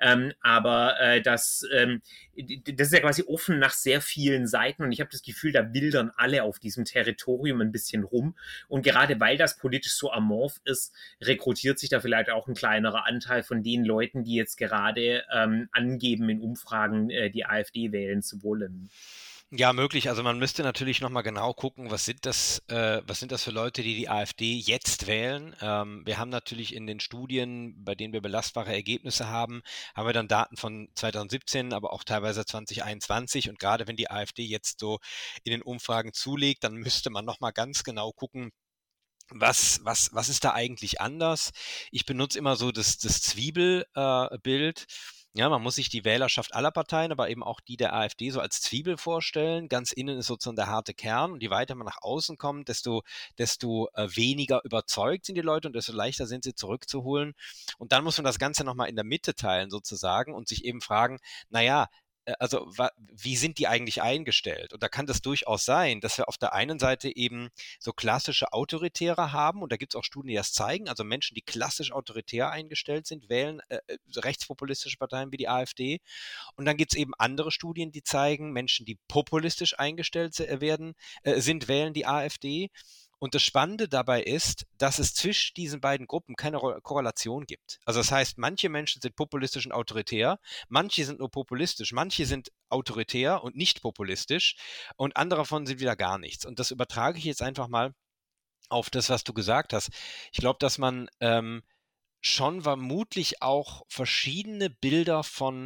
Aber das ist ja quasi offen nach sehr vielen Seiten und ich habe das Gefühl, da wildern alle auf diesem Territorium ein bisschen rum und gerade weil das politisch so amorph ist, rekrutiert sich da vielleicht auch ein kleinerer Anteil von den Leuten, die jetzt gerade angeben in Umfragen, die AfD wählen zu wollen. Ja, möglich. Also man müsste natürlich nochmal genau gucken, was sind das für Leute, die AfD jetzt wählen. Wir haben natürlich in den Studien, bei denen wir belastbare Ergebnisse haben wir dann Daten von 2017, aber auch teilweise 2021. Und gerade wenn die AfD jetzt so in den Umfragen zulegt, dann müsste man nochmal ganz genau gucken, was ist da eigentlich anders? Ich benutze immer so das Zwiebelbild. Ja, man muss sich die Wählerschaft aller Parteien, aber eben auch die der AfD so als Zwiebel vorstellen. Ganz innen ist sozusagen der harte Kern und je weiter man nach außen kommt, desto weniger überzeugt sind die Leute und desto leichter sind sie zurückzuholen. Und dann muss man das Ganze nochmal in der Mitte teilen sozusagen und sich eben fragen, naja, also wie sind die eigentlich eingestellt? Und da kann das durchaus sein, dass wir auf der einen Seite eben so klassische Autoritäre haben und da gibt es auch Studien, die das zeigen, also Menschen, die klassisch autoritär eingestellt sind, wählen rechtspopulistische Parteien wie die AfD und dann gibt es eben andere Studien, die zeigen, Menschen, die populistisch eingestellt sind, wählen die AfD Und das Spannende dabei ist, dass es zwischen diesen beiden Gruppen keine Korrelation gibt. Also das heißt, manche Menschen sind populistisch und autoritär, manche sind nur populistisch, manche sind autoritär und nicht populistisch und andere davon sind wieder gar nichts. Und das übertrage ich jetzt einfach mal auf das, was du gesagt hast. Ich glaube, dass man schon vermutlich auch verschiedene Bilder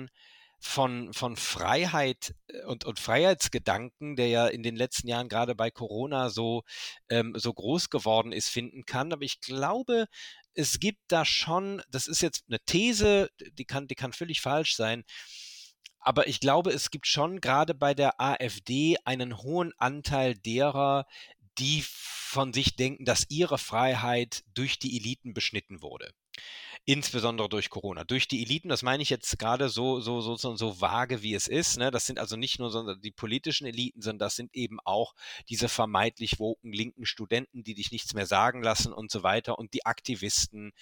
von Freiheit und Freiheitsgedanken, der ja in den letzten Jahren gerade bei Corona so groß geworden ist, finden kann. Aber ich glaube, es gibt da schon, das ist jetzt eine These, die kann völlig falsch sein, aber ich glaube, es gibt schon gerade bei der AfD einen hohen Anteil derer, die von sich denken, dass ihre Freiheit durch die Eliten beschnitten wurde. Insbesondere durch Corona. Durch die Eliten, das meine ich jetzt gerade so vage, wie es ist. Ne? Das sind also nicht nur die politischen Eliten, sondern das sind eben auch diese vermeintlich woken linken Studenten, die dich nichts mehr sagen lassen und so weiter und die Aktivisten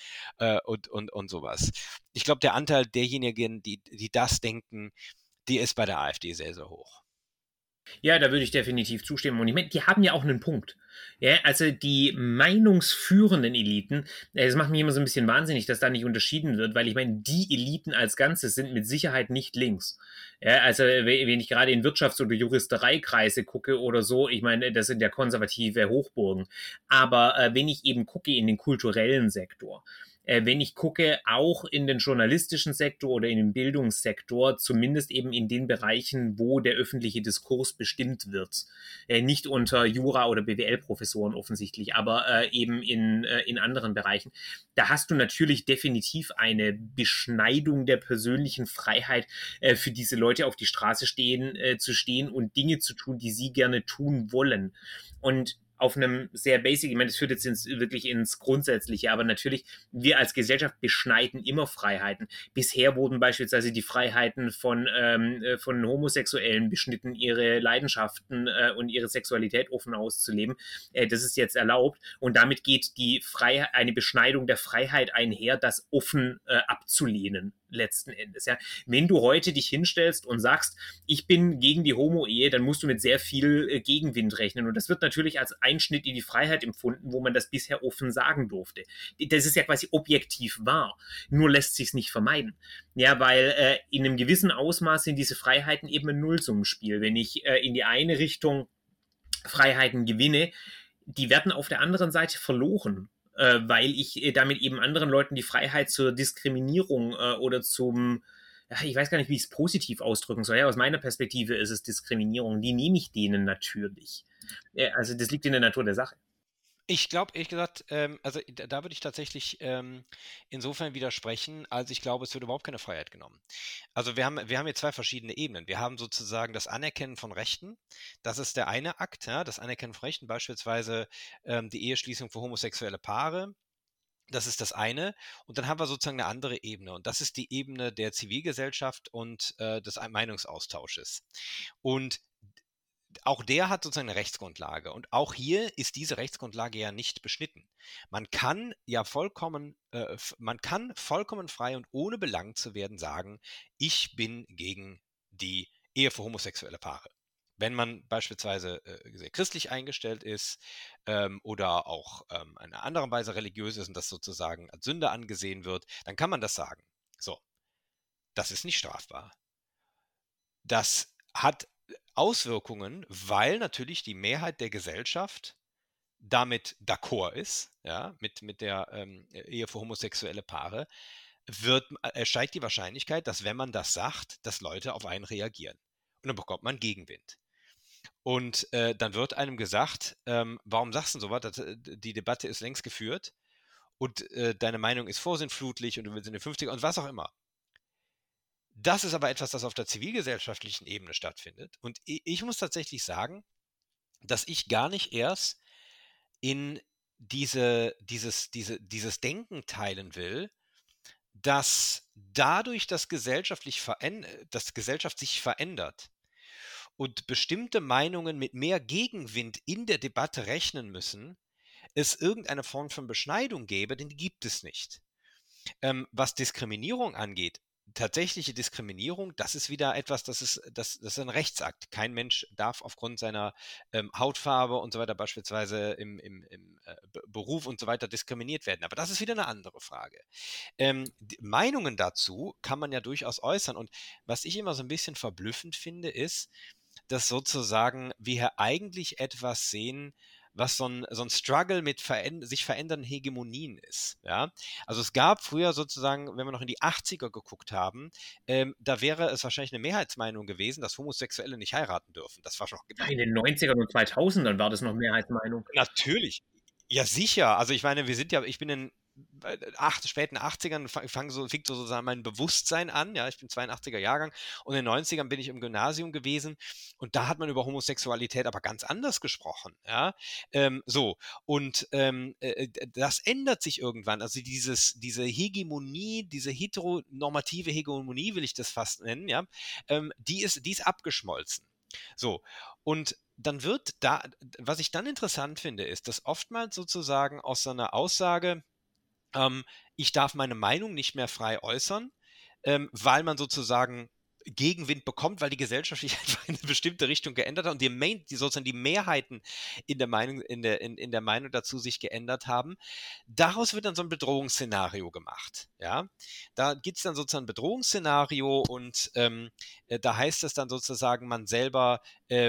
und sowas. Ich glaube, der Anteil derjenigen, die das denken, die ist bei der AfD sehr, sehr hoch. Ja, da würde ich definitiv zustimmen. Und ich meine, die haben ja auch einen Punkt. Ja, also die meinungsführenden Eliten, das macht mich immer so ein bisschen wahnsinnig, dass da nicht unterschieden wird, weil ich meine, die Eliten als Ganzes sind mit Sicherheit nicht links. Ja, also wenn ich gerade in Wirtschafts- oder Juristereikreise gucke oder so, ich meine, das sind ja konservative Hochburgen. Aber wenn ich eben gucke in den kulturellen Sektor, wenn ich gucke, auch in den journalistischen Sektor oder in den Bildungssektor, zumindest eben in den Bereichen, wo der öffentliche Diskurs bestimmt wird. Nicht unter Jura- oder BWL-Professoren offensichtlich, aber eben in anderen Bereichen. Da hast du natürlich definitiv eine Beschneidung der persönlichen Freiheit, für diese Leute auf die Straße zu stehen und Dinge zu tun, die sie gerne tun wollen. Und auf einem sehr basic, ich meine, das führt jetzt wirklich ins Grundsätzliche, aber natürlich, wir als Gesellschaft beschneiden immer Freiheiten. Bisher wurden beispielsweise die Freiheiten von Homosexuellen beschnitten, ihre Leidenschaften und ihre Sexualität offen auszuleben. Das ist jetzt erlaubt und damit geht eine Beschneidung der Freiheit einher, das offen abzulehnen letzten Endes. Ja. Wenn du heute dich hinstellst und sagst, ich bin gegen die Homo-Ehe, dann musst du mit sehr viel Gegenwind rechnen. Und das wird natürlich als Einschnitt in die Freiheit empfunden, wo man das bisher offen sagen durfte. Das ist ja quasi objektiv wahr. Nur lässt sich es nicht vermeiden. Ja, weil in einem gewissen Ausmaß sind diese Freiheiten eben ein Nullsummenspiel. Wenn ich in die eine Richtung Freiheiten gewinne, die werden auf der anderen Seite verloren, weil ich damit eben anderen Leuten die Freiheit zur Diskriminierung oder ich weiß gar nicht, wie ich es positiv ausdrücken soll. Ja, aus meiner Perspektive ist es Diskriminierung. Die nehme ich denen natürlich. Also das liegt in der Natur der Sache. Ich glaube, ehrlich gesagt, also da würde ich tatsächlich insofern widersprechen, als ich glaube, es wird überhaupt keine Freiheit genommen. Also wir haben hier zwei verschiedene Ebenen. Wir haben sozusagen das Anerkennen von Rechten. Das ist der eine Akt, ja, das Anerkennen von Rechten, beispielsweise die Eheschließung für homosexuelle Paare. Das ist das eine. Und dann haben wir sozusagen eine andere Ebene. Und das ist die Ebene der Zivilgesellschaft und des Meinungsaustausches. Und auch der hat sozusagen eine Rechtsgrundlage. Und auch hier ist diese Rechtsgrundlage ja nicht beschnitten. Man kann ja vollkommen frei und ohne belangt zu werden sagen, ich bin gegen die Ehe für homosexuelle Paare. Wenn man beispielsweise sehr christlich eingestellt ist oder auch in einer anderen Weise religiös ist und das sozusagen als Sünde angesehen wird, dann kann man das sagen. So, das ist nicht strafbar. Das hat Auswirkungen, weil natürlich die Mehrheit der Gesellschaft damit d'accord ist, ja, mit der Ehe für homosexuelle Paare, steigt die Wahrscheinlichkeit, dass wenn man das sagt, dass Leute auf einen reagieren. Und dann bekommt man Gegenwind. Und dann wird einem gesagt, warum sagst du sowas? Die Debatte ist längst geführt und deine Meinung ist vorsinnflutlich und du willst in den 50er und was auch immer. Das ist aber etwas, das auf der zivilgesellschaftlichen Ebene stattfindet. Und ich muss tatsächlich sagen, dass ich gar nicht erst in dieses Denken teilen will, dass dadurch das Gesellschaft sich verändert und bestimmte Meinungen mit mehr Gegenwind in der Debatte rechnen müssen, es irgendeine Form von Beschneidung gäbe, denn die gibt es nicht. Was Diskriminierung angeht, tatsächliche Diskriminierung, das ist wieder etwas, das ist ein Rechtsakt. Kein Mensch darf aufgrund seiner Hautfarbe und so weiter beispielsweise im Beruf und so weiter diskriminiert werden. Aber das ist wieder eine andere Frage. Meinungen dazu kann man ja durchaus äußern. Und was ich immer so ein bisschen verblüffend finde, ist, dass sozusagen wir hier eigentlich etwas sehen, was so ein Struggle mit sich verändernden Hegemonien ist. Ja? Also es gab früher sozusagen, wenn wir noch in die 80er geguckt haben, da wäre es wahrscheinlich eine Mehrheitsmeinung gewesen, dass Homosexuelle nicht heiraten dürfen. Das war schon Ja, in den 90ern und 2000ern war das noch Mehrheitsmeinung. natürlich. Ja, sicher. Also ich meine, ich bin in späten 80ern fing sozusagen mein Bewusstsein an. Ja, ich bin 82er Jahrgang und in den 90ern bin ich im Gymnasium gewesen und da hat man über Homosexualität aber ganz anders gesprochen. Ja, das ändert sich irgendwann. Also diese Hegemonie, diese heteronormative Hegemonie, will ich das fast nennen, ja, die ist abgeschmolzen. So, und dann wird da, was ich dann interessant finde, ist, dass oftmals sozusagen aus so einer Aussage, ich darf meine Meinung nicht mehr frei äußern, weil man sozusagen Gegenwind bekommt, weil die Gesellschaft sich einfach in eine bestimmte Richtung geändert hat und sozusagen die Mehrheiten in der Meinung dazu sich geändert haben. Daraus wird dann so ein Bedrohungsszenario gemacht. Ja? Da gibt es dann sozusagen ein Bedrohungsszenario und da heißt es dann sozusagen, man selber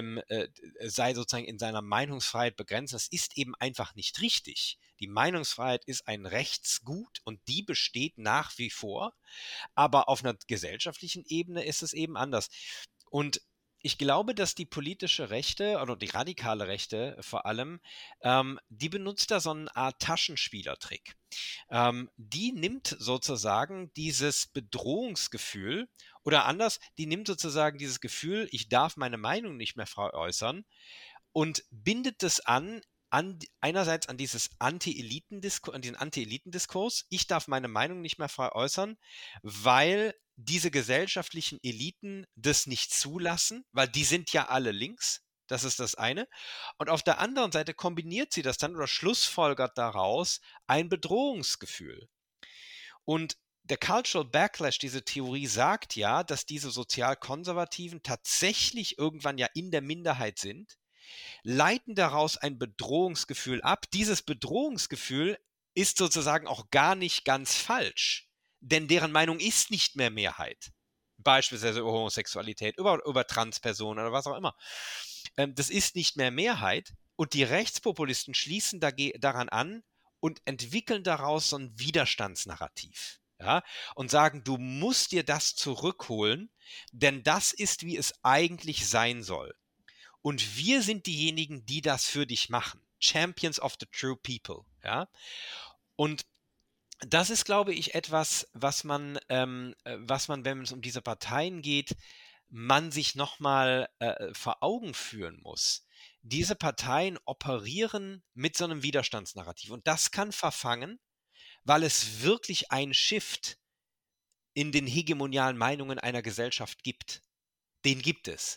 sei sozusagen in seiner Meinungsfreiheit begrenzt. Das ist eben einfach nicht richtig. Die Meinungsfreiheit ist ein Rechtsgut und die besteht nach wie vor. Aber auf einer gesellschaftlichen Ebene ist es eben anders. Und ich glaube, dass die politische Rechte oder die radikale Rechte vor allem, die benutzt da so eine Art Taschenspielertrick. Die nimmt sozusagen dieses Bedrohungsgefühl oder anders, die nimmt sozusagen dieses Gefühl, ich darf meine Meinung nicht mehr frei äußern und bindet es einerseits an diesen Anti-Eliten-Diskurs, ich darf meine Meinung nicht mehr frei äußern, weil diese gesellschaftlichen Eliten das nicht zulassen, weil die sind ja alle links, das ist das eine. Und auf der anderen Seite kombiniert sie das dann oder schlussfolgert daraus ein Bedrohungsgefühl. Und der Cultural Backlash, diese Theorie sagt ja, dass diese Sozialkonservativen tatsächlich irgendwann ja in der Minderheit sind, leiten daraus ein Bedrohungsgefühl ab. Dieses Bedrohungsgefühl ist sozusagen auch gar nicht ganz falsch, denn deren Meinung ist nicht mehr Mehrheit. Beispielsweise über Homosexualität, über Transpersonen oder was auch immer. Das ist nicht mehr Mehrheit und die Rechtspopulisten schließen daran an und entwickeln daraus so ein Widerstandsnarrativ. Ja, und sagen, du musst dir das zurückholen, denn das ist, wie es eigentlich sein soll. Und wir sind diejenigen, die das für dich machen. Champions of the true people. Ja? Und das ist, glaube ich, etwas, was man, wenn es um diese Parteien geht, man sich nochmal vor Augen führen muss. Diese Parteien operieren mit so einem Widerstandsnarrativ. Und das kann verfangen, weil es wirklich einen Shift in den hegemonialen Meinungen einer Gesellschaft gibt. Den gibt es.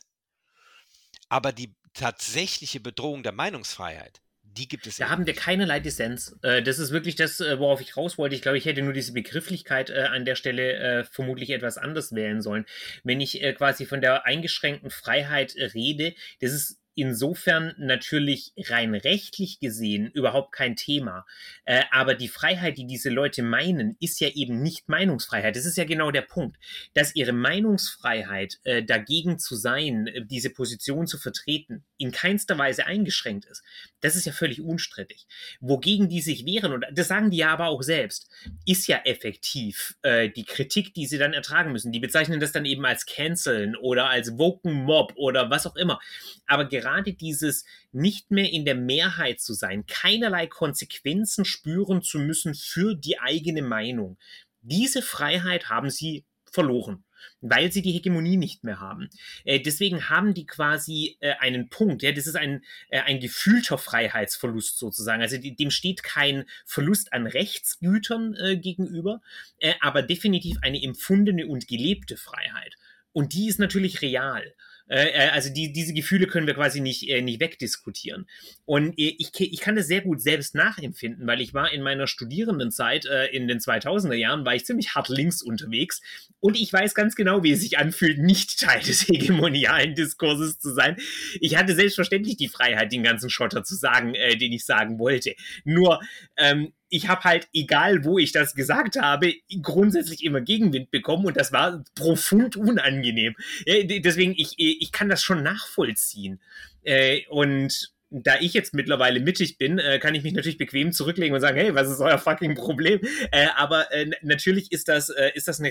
Aber die tatsächliche Bedrohung der Meinungsfreiheit, die gibt es. Da haben wir keinerlei Dissens. Das ist wirklich das, worauf ich raus wollte. Ich glaube, ich hätte nur diese Begrifflichkeit an der Stelle vermutlich etwas anders wählen sollen. Wenn ich quasi von der eingeschränkten Freiheit rede, das ist insofern natürlich rein rechtlich gesehen überhaupt kein Thema. Aber die Freiheit, die diese Leute meinen, ist ja eben nicht Meinungsfreiheit. Das ist ja genau der Punkt. Dass ihre Meinungsfreiheit, dagegen zu sein, diese Position zu vertreten, in keinster Weise eingeschränkt ist, das ist ja völlig unstrittig. Wogegen die sich wehren, und das sagen die ja aber auch selbst, ist ja effektiv die Kritik, die sie dann ertragen müssen. Die bezeichnen das dann eben als Canceln oder als Woken Mob oder was auch immer. Aber gerade dieses nicht mehr in der Mehrheit zu sein, keinerlei Konsequenzen spüren zu müssen für die eigene Meinung, diese Freiheit haben sie verloren, weil sie die Hegemonie nicht mehr haben. Deswegen haben die quasi einen Punkt. Ja, das ist ein gefühlter Freiheitsverlust sozusagen. Also dem steht kein Verlust an Rechtsgütern gegenüber, aber definitiv eine empfundene und gelebte Freiheit. Und die ist natürlich real. Also diese Gefühle können wir quasi nicht wegdiskutieren. Und ich kann das sehr gut selbst nachempfinden, weil ich war in meiner Studierendenzeit in den 2000er Jahren, war ich ziemlich hart links unterwegs und ich weiß ganz genau, wie es sich anfühlt, nicht Teil des hegemonialen Diskurses zu sein. Ich hatte selbstverständlich die Freiheit, den ganzen Schotter zu sagen, den ich sagen wollte. Nur ich habe halt, egal wo ich das gesagt habe, grundsätzlich immer Gegenwind bekommen und das war profund unangenehm. Deswegen, ich kann das schon nachvollziehen. Und da ich jetzt mittlerweile mittig bin, kann ich mich natürlich bequem zurücklegen und sagen, hey, was ist euer fucking Problem? Aber natürlich ist das ein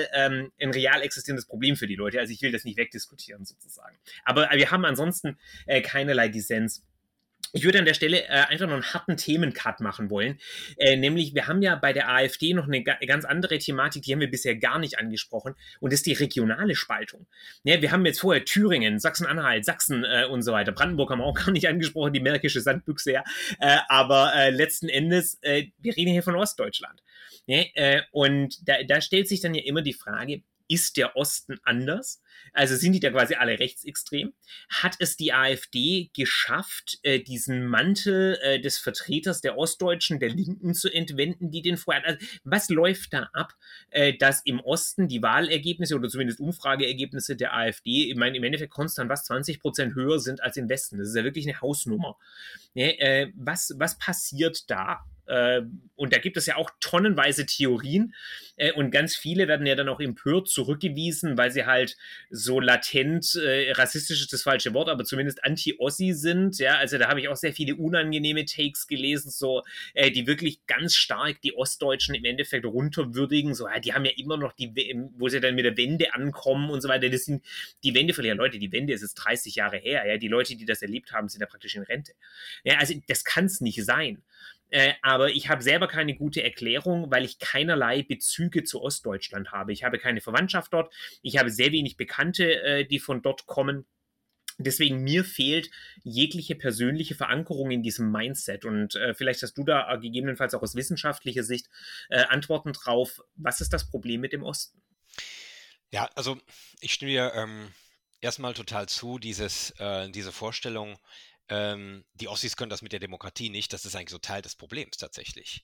real existierendes Problem für die Leute. Also ich will das nicht wegdiskutieren sozusagen. Aber wir haben ansonsten keinerlei Dissens. Ich würde an der Stelle einfach noch einen harten Themencut machen wollen. Nämlich, wir haben ja bei der AfD noch eine ganz andere Thematik, die haben wir bisher gar nicht angesprochen. Und das ist die regionale Spaltung. Ja, wir haben jetzt vorher Thüringen, Sachsen-Anhalt, Sachsen und so weiter. Brandenburg haben wir auch gar nicht angesprochen, die märkische Sandbüchse, ja. Aber letzten Endes, wir reden hier von Ostdeutschland. Ja, und da stellt sich dann ja immer die Frage, ist der Osten anders? Also sind die da quasi alle rechtsextrem? Hat es die AfD geschafft, diesen Mantel des Vertreters der Ostdeutschen, der Linken zu entwenden, die den vorher... Also, was läuft da ab, dass im Osten die Wahlergebnisse oder zumindest Umfrageergebnisse der AfD, ich meine, im Endeffekt konstant was 20% höher sind als im Westen? Das ist ja wirklich eine Hausnummer. Ne? Was passiert da? Und da gibt es ja auch tonnenweise Theorien und ganz viele werden ja dann auch empört zurückgewiesen, weil sie halt so latent, rassistisch ist das falsche Wort, aber zumindest anti-Ossi sind, ja, also da habe ich auch sehr viele unangenehme Takes gelesen, so, die wirklich ganz stark die Ostdeutschen im Endeffekt runterwürdigen, so, ja, die haben ja immer noch wo sie dann mit der Wende ankommen und so weiter, das sind die Wendeverlierer, Leute, die Wende ist jetzt 30 Jahre her, ja, die Leute, die das erlebt haben, sind ja praktisch in Rente. Ja, also das kann es nicht sein. Aber ich habe selber keine gute Erklärung, weil ich keinerlei Bezüge zu Ostdeutschland habe. Ich habe keine Verwandtschaft dort. Ich habe sehr wenig Bekannte, die von dort kommen. Deswegen mir fehlt jegliche persönliche Verankerung in diesem Mindset. Und vielleicht hast du da gegebenenfalls auch aus wissenschaftlicher Sicht Antworten drauf. Was ist das Problem mit dem Osten? Ja, also ich stimme dir erstmal total zu, diese Vorstellung, die Ossis können das mit der Demokratie nicht, das ist eigentlich so Teil des Problems tatsächlich.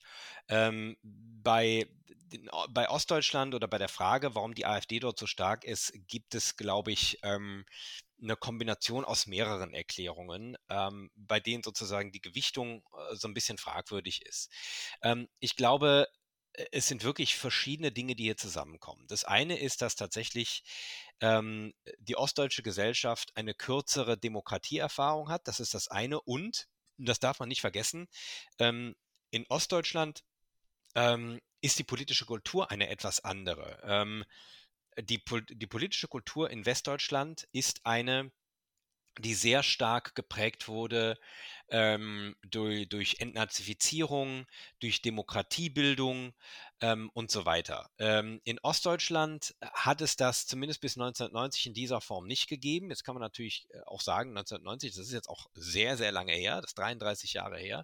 Bei Ostdeutschland oder bei der Frage, warum die AfD dort so stark ist, gibt es, glaube ich, eine Kombination aus mehreren Erklärungen, bei denen sozusagen die Gewichtung so ein bisschen fragwürdig ist. Ich glaube, es sind wirklich verschiedene Dinge, die hier zusammenkommen. Das eine ist, dass tatsächlich die ostdeutsche Gesellschaft eine kürzere Demokratieerfahrung hat. Das ist das eine. Und, das darf man nicht vergessen, in Ostdeutschland ist die politische Kultur eine etwas andere. Die politische Kultur in Westdeutschland ist eine, die sehr stark geprägt wurde durch Entnazifizierung, durch Demokratiebildung und so weiter. In Ostdeutschland hat es das zumindest bis 1990 in dieser Form nicht gegeben. Jetzt kann man natürlich auch sagen, 1990, das ist jetzt auch sehr, sehr lange her, das ist 33 Jahre her.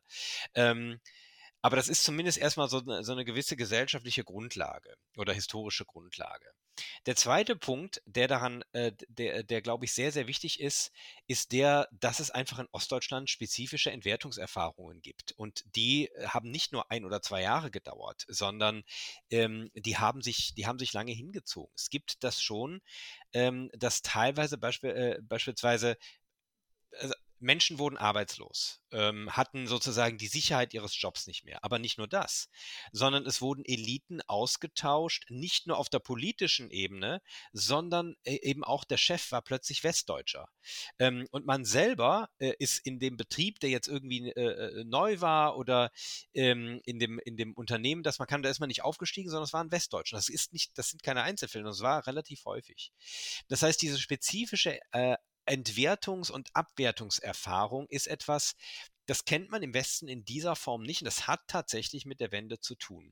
Aber das ist zumindest erstmal so eine gewisse gesellschaftliche Grundlage oder historische Grundlage. Der zweite Punkt, der daran, der glaube ich sehr, sehr wichtig ist, ist der, dass es einfach in Ostdeutschland spezifische Entwertungserfahrungen gibt. Und die haben nicht nur 1 oder 2 Jahre gedauert, sondern die haben sich lange hingezogen. Es gibt das schon, dass teilweise beispielsweise Menschen wurden arbeitslos, hatten sozusagen die Sicherheit ihres Jobs nicht mehr. Aber nicht nur das, sondern es wurden Eliten ausgetauscht, nicht nur auf der politischen Ebene, sondern eben auch der Chef war plötzlich Westdeutscher. Und man selber ist in dem Betrieb, der jetzt irgendwie neu war oder in dem Unternehmen, das man kann, da ist man nicht aufgestiegen, sondern es waren Westdeutsche. Das sind keine Einzelfälle, das war relativ häufig. Das heißt, diese spezifische Entwertungs- und Abwertungserfahrung ist etwas, das kennt man im Westen in dieser Form nicht und das hat tatsächlich mit der Wende zu tun.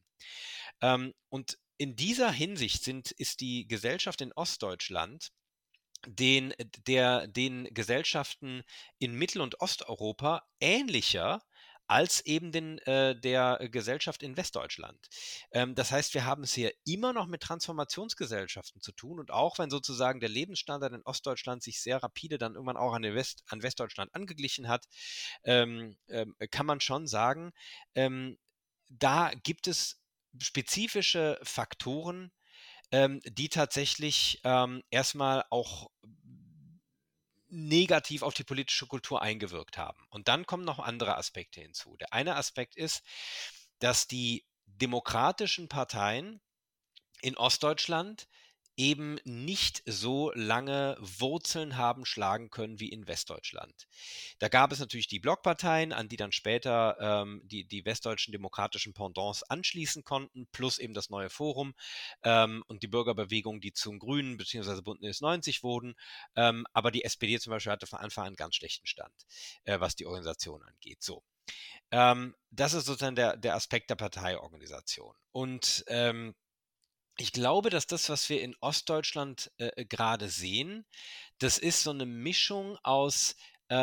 Und in dieser Hinsicht ist die Gesellschaft in Ostdeutschland den Gesellschaften in Mittel- und Osteuropa ähnlicher als eben der Gesellschaft in Westdeutschland. Das heißt, wir haben es hier immer noch mit Transformationsgesellschaften zu tun, und auch wenn sozusagen der Lebensstandard in Ostdeutschland sich sehr rapide dann irgendwann auch an Westdeutschland angeglichen hat, kann man schon sagen, da gibt es spezifische Faktoren, die tatsächlich erstmal auch negativ auf die politische Kultur eingewirkt haben. Und dann kommen noch andere Aspekte hinzu. Der eine Aspekt ist, dass die demokratischen Parteien in Ostdeutschland eben nicht so lange Wurzeln haben schlagen können wie in Westdeutschland. Da gab es natürlich die Blockparteien, an die dann später die westdeutschen demokratischen Pendants anschließen konnten, plus eben das neue Forum und die Bürgerbewegung, die zum Grünen bzw. Bündnis 90 wurden. Aber die SPD zum Beispiel hatte von Anfang an einen ganz schlechten Stand, was die Organisation angeht. So. Das ist sozusagen der Aspekt der Parteiorganisation. Und ich glaube, dass das, was wir in Ostdeutschland gerade sehen, das ist so eine Mischung aus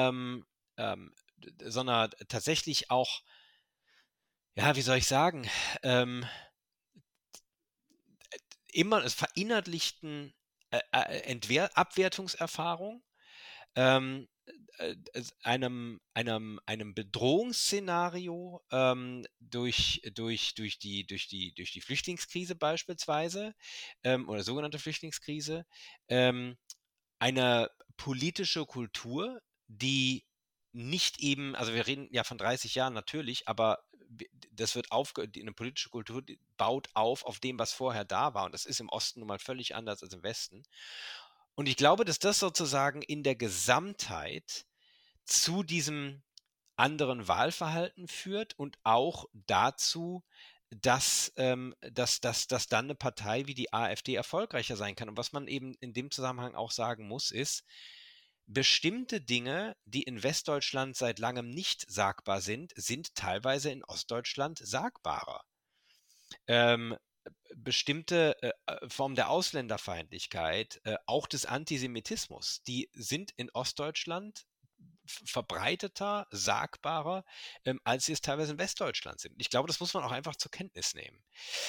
so einer tatsächlich auch, ja, wie soll ich sagen, immer verinnerlichten Abwertungserfahrung, ähm, einem Bedrohungsszenario durch die Flüchtlingskrise beispielsweise oder sogenannte Flüchtlingskrise, eine politische Kultur, die nicht eben, also wir reden ja von 30 Jahren natürlich, aber das wird eine politische Kultur die baut auf dem, was vorher da war. Und das ist im Osten nun mal völlig anders als im Westen. Und ich glaube, dass das sozusagen in der Gesamtheit zu diesem anderen Wahlverhalten führt und auch dazu, dass dann eine Partei wie die AfD erfolgreicher sein kann. Und was man eben in dem Zusammenhang auch sagen muss, ist, bestimmte Dinge, die in Westdeutschland seit langem nicht sagbar sind, sind teilweise in Ostdeutschland sagbarer. Bestimmte Formen der Ausländerfeindlichkeit, auch des Antisemitismus, die sind in Ostdeutschland verbreiteter, sagbarer, als sie es teilweise in Westdeutschland sind. Ich glaube, das muss man auch einfach zur Kenntnis nehmen.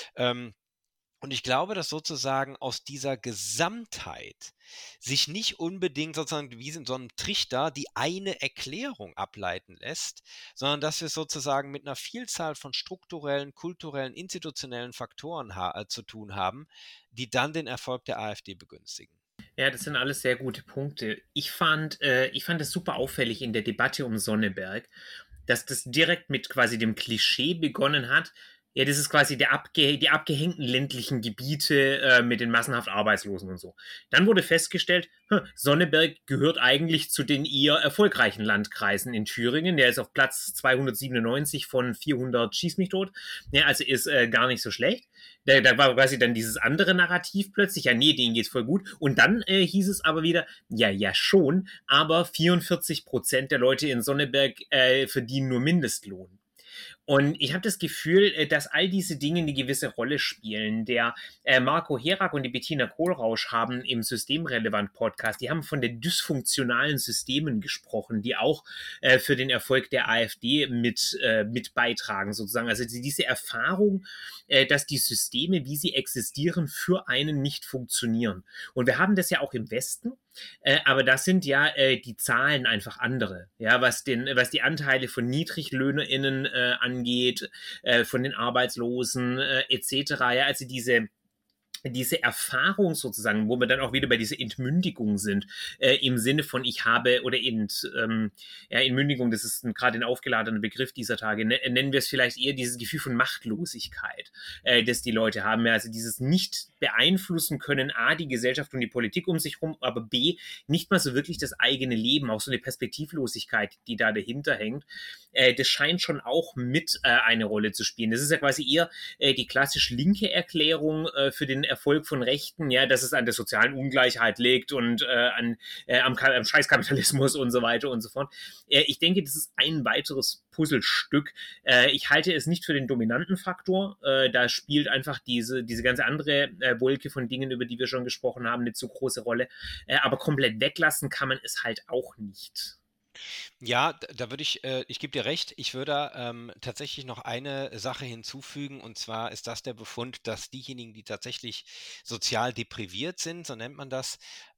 Und ich glaube, dass sozusagen aus dieser Gesamtheit sich nicht unbedingt sozusagen wie in so einem Trichter die eine Erklärung ableiten lässt, sondern dass wir sozusagen mit einer Vielzahl von strukturellen, kulturellen, institutionellen Faktoren zu tun haben, die dann den Erfolg der AfD begünstigen. Ja, das sind alles sehr gute Punkte. Ich fand es super auffällig in der Debatte um Sonneberg, dass das direkt mit quasi dem Klischee begonnen hat. Ja, das ist quasi die abgehängten ländlichen Gebiete mit den massenhaft Arbeitslosen und so. Dann wurde festgestellt, Sonneberg gehört eigentlich zu den eher erfolgreichen Landkreisen in Thüringen. Der ist auf Platz 297 von 400 schieß mich tot. Ja, also ist gar nicht so schlecht. Da war quasi dann dieses andere Narrativ plötzlich, ja nee, denen geht's voll gut. Und dann hieß es aber wieder, ja schon, aber 44% der Leute in Sonneberg verdienen nur Mindestlohn. Und ich habe das Gefühl, dass all diese Dinge eine gewisse Rolle spielen. Der Marco Herak und die Bettina Kohlrausch haben im Systemrelevant-Podcast, die haben von den dysfunktionalen Systemen gesprochen, die auch für den Erfolg der AfD mit beitragen, sozusagen. Also diese Erfahrung, dass die Systeme, wie sie existieren, für einen nicht funktionieren. Und wir haben das ja auch im Westen. Aber das sind ja die Zahlen einfach andere, ja, was die Anteile von NiedriglöhnerInnen angeht, von den Arbeitslosen etc. Ja, also diese Erfahrung sozusagen, wo wir dann auch wieder bei dieser Entmündigung sind, im Sinne von ich habe, oder Entmündigung, das ist gerade ein aufgeladener Begriff dieser Tage, nennen wir es vielleicht eher dieses Gefühl von Machtlosigkeit, das die Leute haben, also dieses nicht beeinflussen können, A, die Gesellschaft und die Politik um sich herum, aber B, nicht mal so wirklich das eigene Leben, auch so eine Perspektivlosigkeit, die da dahinter hängt, das scheint schon auch mit eine Rolle zu spielen. Das ist ja quasi eher die klassisch linke Erklärung für den Erfolg von Rechten, ja, dass es an der sozialen Ungleichheit liegt und am Scheißkapitalismus und so weiter und so fort. Ich denke, das ist ein weiteres Puzzlestück. Ich halte es nicht für den dominanten Faktor. Da spielt einfach diese ganze andere Wolke von Dingen, über die wir schon gesprochen haben, eine zu große Rolle. Aber komplett weglassen kann man es halt auch nicht. Ja, da würde ich gebe dir recht, ich würde tatsächlich noch eine Sache hinzufügen, und zwar ist das der Befund, dass diejenigen, die tatsächlich sozial depriviert sind, so nennt man das,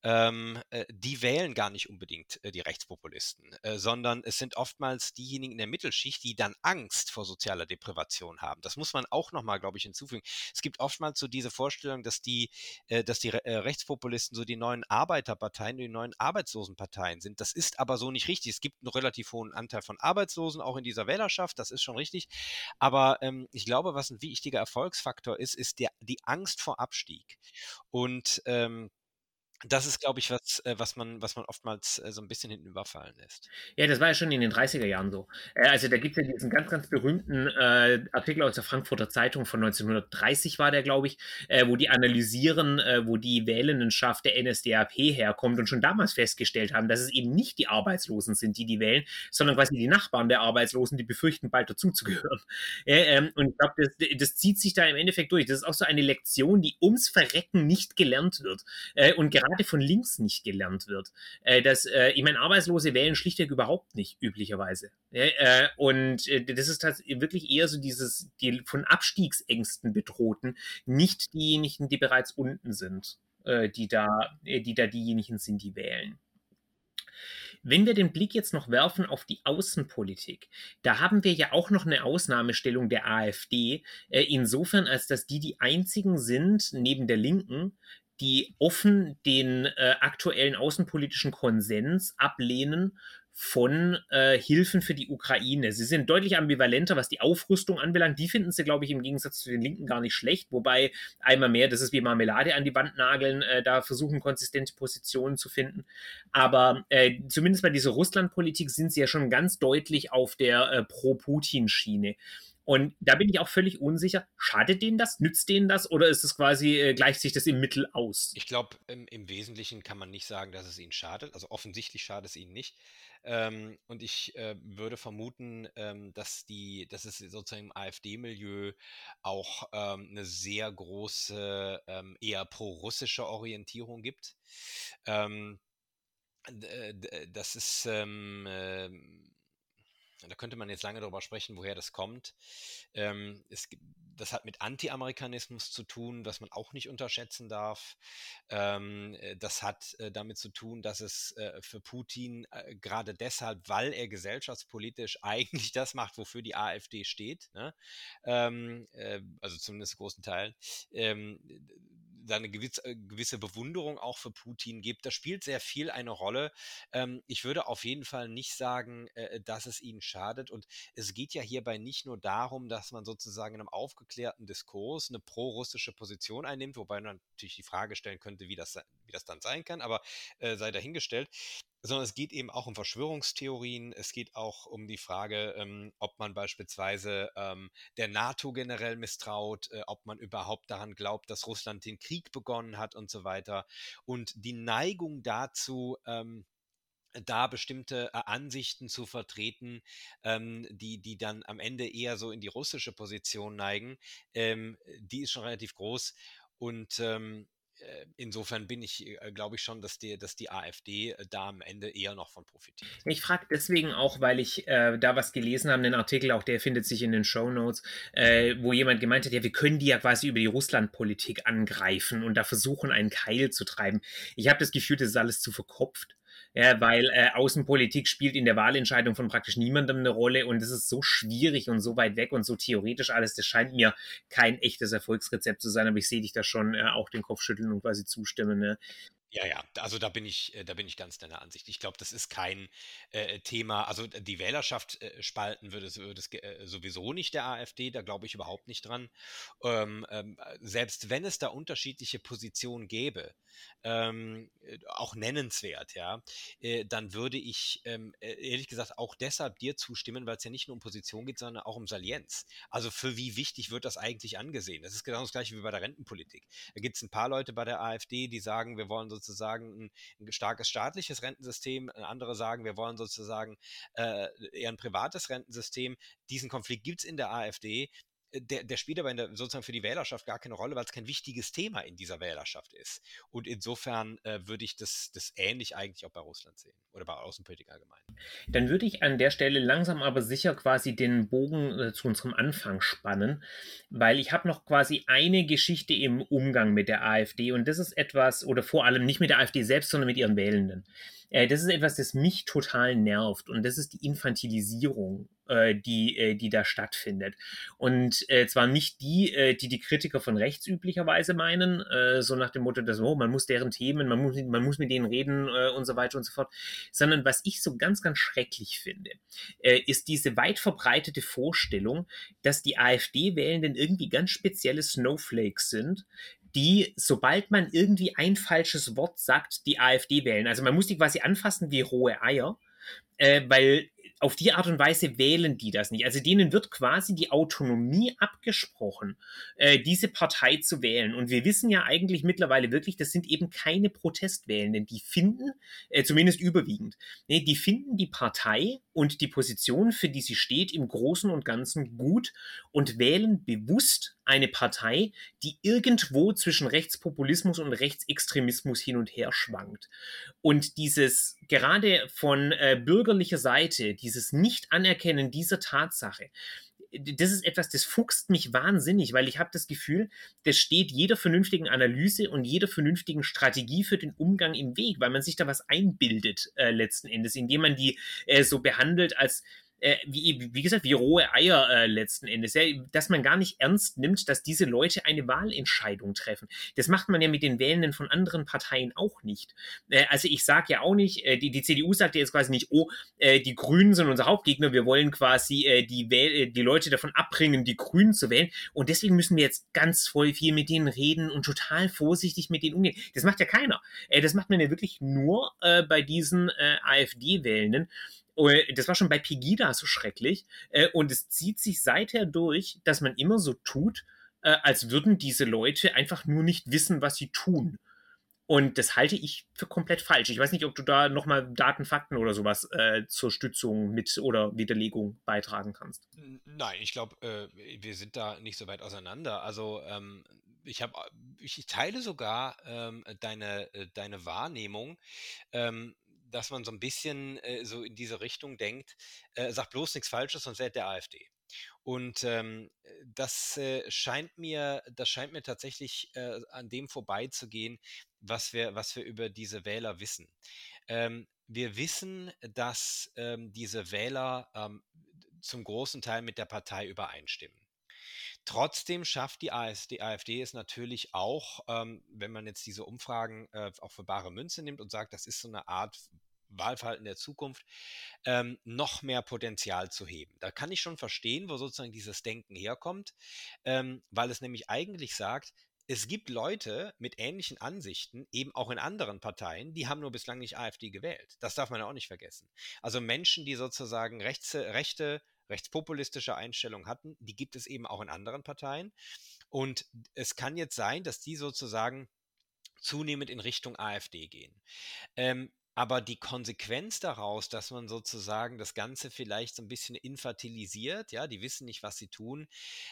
die wählen gar nicht unbedingt die Rechtspopulisten, sondern es sind oftmals diejenigen in der Mittelschicht, die dann Angst vor sozialer Deprivation haben. Das muss man auch nochmal, glaube ich, hinzufügen. Es gibt oftmals so diese Vorstellung, dass die Rechtspopulisten so die neuen Arbeiterparteien, die neuen Arbeitslosenparteien sind. Das ist aber so nicht richtig. Es gibt einen relativ hohen Anteil von Arbeitslosen auch in dieser Wählerschaft, das ist schon richtig. Aber ich glaube, was ein wichtiger Erfolgsfaktor ist die Angst vor Abstieg. Und das ist, glaube ich, was man oftmals so ein bisschen hinten überfallen lässt. Ja, das war ja schon in den 30er Jahren so. Also da gibt es ja diesen ganz, ganz berühmten Artikel aus der Frankfurter Zeitung von 1930 war der, glaube ich, wo die analysieren, wo die Wählendenschaft der NSDAP herkommt und schon damals festgestellt haben, dass es eben nicht die Arbeitslosen sind, die wählen, sondern quasi die Nachbarn der Arbeitslosen, die befürchten, bald dazuzugehören. Und ich glaube, das zieht sich da im Endeffekt durch. Das ist auch so eine Lektion, die ums Verrecken nicht gelernt wird und gerade von links nicht gelernt wird. Ich meine, Arbeitslose wählen schlichtweg überhaupt nicht, üblicherweise. Das ist wirklich eher so die von Abstiegsängsten bedrohten, nicht diejenigen, die bereits unten sind, die da diejenigen sind, die wählen. Wenn wir den Blick jetzt noch werfen auf die Außenpolitik, da haben wir ja auch noch eine Ausnahmestellung der AfD, insofern, als dass die einzigen sind, neben der Linken, die offen den aktuellen außenpolitischen Konsens ablehnen von Hilfen für die Ukraine. Sie sind deutlich ambivalenter, was die Aufrüstung anbelangt. Die finden sie, glaube ich, im Gegensatz zu den Linken gar nicht schlecht, wobei einmal mehr, das ist wie Marmelade an die Wand nageln, da versuchen konsistente Positionen zu finden. Aber zumindest bei dieser Russlandpolitik sind sie ja schon ganz deutlich auf der Pro-Putin-Schiene. Und da bin ich auch völlig unsicher, schadet denen das, nützt denen das oder ist es quasi, gleicht sich das im Mittel aus? Ich glaube, im Wesentlichen kann man nicht sagen, dass es ihnen schadet. Also offensichtlich schadet es ihnen nicht. Und ich würde vermuten, dass es sozusagen im AfD-Milieu auch eine sehr große, eher pro-russische Orientierung gibt. Ähm, das ist, da könnte man jetzt lange darüber sprechen, woher das kommt. Das hat mit Anti-Amerikanismus zu tun, was man auch nicht unterschätzen darf. Das hat damit zu tun, dass es für Putin gerade deshalb, weil er gesellschaftspolitisch eigentlich das macht, wofür die AfD steht, ne? Also zumindest großen Teil, da eine gewisse Bewunderung auch für Putin gibt. Das spielt sehr viel eine Rolle. Ich würde auf jeden Fall nicht sagen, dass es ihnen schadet. Und es geht ja hierbei nicht nur darum, dass man sozusagen in einem aufgeklärten Diskurs eine pro-russische Position einnimmt, wobei man natürlich die Frage stellen könnte, wie das dann sein kann, aber sei dahingestellt, sondern es geht eben auch um Verschwörungstheorien. Es geht auch um die Frage, ob man beispielsweise der NATO generell misstraut, ob man überhaupt daran glaubt, dass Russland den Krieg begonnen hat und so weiter. Und die Neigung dazu, da bestimmte Ansichten zu vertreten, die dann am Ende eher so in die russische Position neigen, die ist schon relativ groß. Und insofern glaube ich schon, dass die AfD da am Ende eher noch von profitiert. Ich frage deswegen auch, weil ich da was gelesen habe, einen Artikel, auch der findet sich in den Shownotes, wo jemand gemeint hat, ja, wir können die ja quasi über die Russlandpolitik angreifen und da versuchen, einen Keil zu treiben. Ich habe das Gefühl, das ist alles zu verkopft. Ja, weil Außenpolitik spielt in der Wahlentscheidung von praktisch niemandem eine Rolle und es ist so schwierig und so weit weg und so theoretisch alles. Das scheint mir kein echtes Erfolgsrezept zu sein, aber ich sehe dich da schon auch den Kopf schütteln und quasi zustimmen. Ne? Ja, ja, also da bin ich ganz deiner Ansicht. Ich glaube, das ist kein Thema. Also die Wählerschaft spalten würde es sowieso nicht der AfD, da glaube ich überhaupt nicht dran. Selbst wenn es da unterschiedliche Positionen gäbe, auch nennenswert, ja, dann würde ich ehrlich gesagt auch deshalb dir zustimmen, weil es ja nicht nur um Position geht, sondern auch um Salienz. Also für wie wichtig wird das eigentlich angesehen? Das ist genau das gleiche wie bei der Rentenpolitik. Da gibt es ein paar Leute bei der AfD, die sagen, wir wollen sozusagen ein starkes staatliches Rentensystem. Andere sagen, wir wollen sozusagen eher ein privates Rentensystem. Diesen Konflikt gibt es in der AfD. der spielt aber sozusagen für die Wählerschaft gar keine Rolle, weil es kein wichtiges Thema in dieser Wählerschaft ist. Und insofern würde ich das ähnlich eigentlich auch bei Russland sehen oder bei Außenpolitik allgemein. Dann würde ich an der Stelle langsam aber sicher quasi den Bogen zu unserem Anfang spannen, weil ich habe noch quasi eine Geschichte im Umgang mit der AfD und das ist etwas, oder vor allem nicht mit der AfD selbst, sondern mit ihren Wählenden. Das ist etwas, das mich total nervt und das ist die Infantilisierung, die da stattfindet. Und zwar nicht die Kritiker von rechts üblicherweise meinen, so nach dem Motto, dass man muss deren Themen, man muss mit denen reden und so weiter und so fort, sondern was ich so ganz, ganz schrecklich finde, ist diese weit verbreitete Vorstellung, dass die AfD-Wählenden irgendwie ganz spezielle Snowflakes sind, die, sobald man irgendwie ein falsches Wort sagt, die AfD wählen. Also man muss die quasi anfassen wie rohe Eier, weil auf die Art und Weise wählen die das nicht. Also denen wird quasi die Autonomie abgesprochen, diese Partei zu wählen. Und wir wissen ja eigentlich mittlerweile wirklich, das sind eben keine Protestwählenden. Die finden, zumindest überwiegend, die finden die Partei und die Position, für die sie steht, im Großen und Ganzen gut und wählen bewusst eine Partei, die irgendwo zwischen Rechtspopulismus und Rechtsextremismus hin und her schwankt. Und dieses gerade von bürgerlicher Seite, dieses Nicht-Anerkennen dieser Tatsache, das ist etwas, das fuchst mich wahnsinnig, weil ich habe das Gefühl, das steht jeder vernünftigen Analyse und jeder vernünftigen Strategie für den Umgang im Weg, weil man sich da was einbildet letzten Endes, indem man die so behandelt als wie gesagt, wie rohe Eier letzten Endes, ja, dass man gar nicht ernst nimmt, dass diese Leute eine Wahlentscheidung treffen. Das macht man ja mit den Wählenden von anderen Parteien auch nicht. Also ich sage ja auch nicht, die CDU sagt ja jetzt quasi nicht, die Grünen sind unser Hauptgegner, wir wollen quasi die Leute davon abbringen, die Grünen zu wählen und deswegen müssen wir jetzt ganz voll viel mit denen reden und total vorsichtig mit denen umgehen. Das macht ja keiner. Das macht man ja wirklich nur bei diesen AfD-Wählenden. Das war schon bei Pegida so schrecklich. Und es zieht sich seither durch, dass man immer so tut, als würden diese Leute einfach nur nicht wissen, was sie tun. Und das halte ich für komplett falsch. Ich weiß nicht, ob du da nochmal Daten, Fakten oder sowas zur Stützung mit oder Widerlegung beitragen kannst. Nein, ich glaube, wir sind da nicht so weit auseinander. Also ich teile sogar deine Wahrnehmung, dass man so ein bisschen so in diese Richtung denkt, sagt bloß nichts Falsches, sonst wählt der AfD. Und das scheint mir tatsächlich an dem vorbeizugehen, was wir über diese Wähler wissen. Wir wissen, dass diese Wähler zum großen Teil mit der Partei übereinstimmen. Trotzdem schafft die AfD es natürlich auch, wenn man jetzt diese Umfragen auch für bare Münze nimmt und sagt, das ist so eine Art Wahlverhalten der Zukunft, noch mehr Potenzial zu heben. Da kann ich schon verstehen, wo sozusagen dieses Denken herkommt, weil es nämlich eigentlich sagt, es gibt Leute mit ähnlichen Ansichten, eben auch in anderen Parteien, die haben nur bislang nicht AfD gewählt. Das darf man ja auch nicht vergessen. Also Menschen, die sozusagen rechtspopulistische Einstellungen hatten, die gibt es eben auch in anderen Parteien. Und es kann jetzt sein, dass die sozusagen zunehmend in Richtung AfD gehen. Aber die Konsequenz daraus, dass man sozusagen das Ganze vielleicht so ein bisschen infantilisiert, ja, die wissen nicht, was sie tun,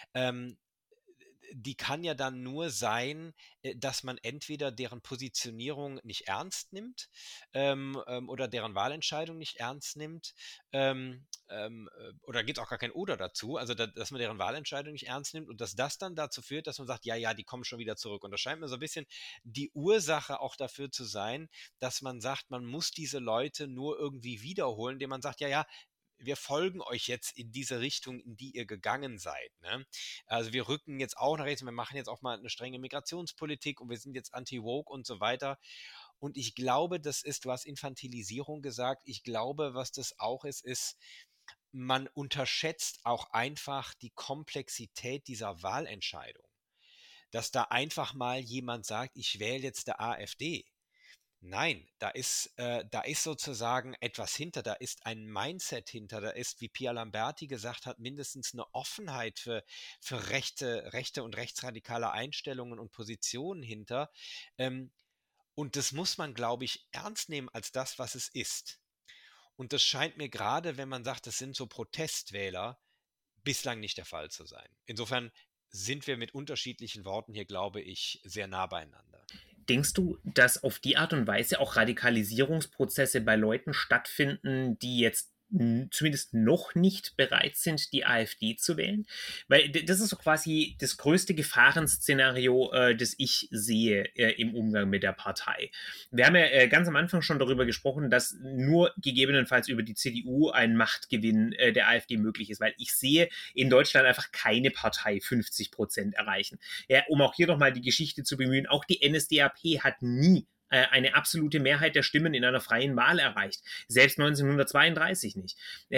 die kann ja dann nur sein, dass man entweder deren Positionierung nicht ernst nimmt oder deren Wahlentscheidung nicht ernst nimmt. Oder gibt es auch gar kein Oder dazu, also dass man deren Wahlentscheidung nicht ernst nimmt und dass das dann dazu führt, dass man sagt, ja, ja, die kommen schon wieder zurück. Und das scheint mir so ein bisschen die Ursache auch dafür zu sein, dass man sagt, man muss diese Leute nur irgendwie wiederholen, indem man sagt, ja, ja, wir folgen euch jetzt in diese Richtung, in die ihr gegangen seid. Ne? Also wir rücken jetzt auch nach rechts, wir machen jetzt auch mal eine strenge Migrationspolitik und wir sind jetzt anti-woke und so weiter. Und ich glaube, du hast Infantilisierung gesagt, ich glaube, was das auch ist, man unterschätzt auch einfach die Komplexität dieser Wahlentscheidung. Dass da einfach mal jemand sagt, ich wähle jetzt der AfD. Nein, da ist sozusagen etwas hinter, da ist ein Mindset hinter, da ist, wie Pia Lamberti gesagt hat, mindestens eine Offenheit für rechte und rechtsradikale Einstellungen und Positionen hinter. Und das muss man, glaube ich, ernst nehmen als das, was es ist. Und das scheint mir gerade, wenn man sagt, das sind so Protestwähler, bislang nicht der Fall zu sein. Insofern sind wir mit unterschiedlichen Worten hier, glaube ich, sehr nah beieinander. Denkst du, dass auf die Art und Weise auch Radikalisierungsprozesse bei Leuten stattfinden, die jetzt zumindest noch nicht bereit sind, die AfD zu wählen? Weil das ist so quasi das größte Gefahrenszenario, das ich sehe im Umgang mit der Partei. Wir haben ja ganz am Anfang schon darüber gesprochen, dass nur gegebenenfalls über die CDU ein Machtgewinn der AfD möglich ist, weil ich sehe in Deutschland einfach keine Partei 50% erreichen. Ja, um auch hier nochmal die Geschichte zu bemühen, auch die NSDAP hat nie eine absolute Mehrheit der Stimmen in einer freien Wahl erreicht. Selbst 1932 nicht.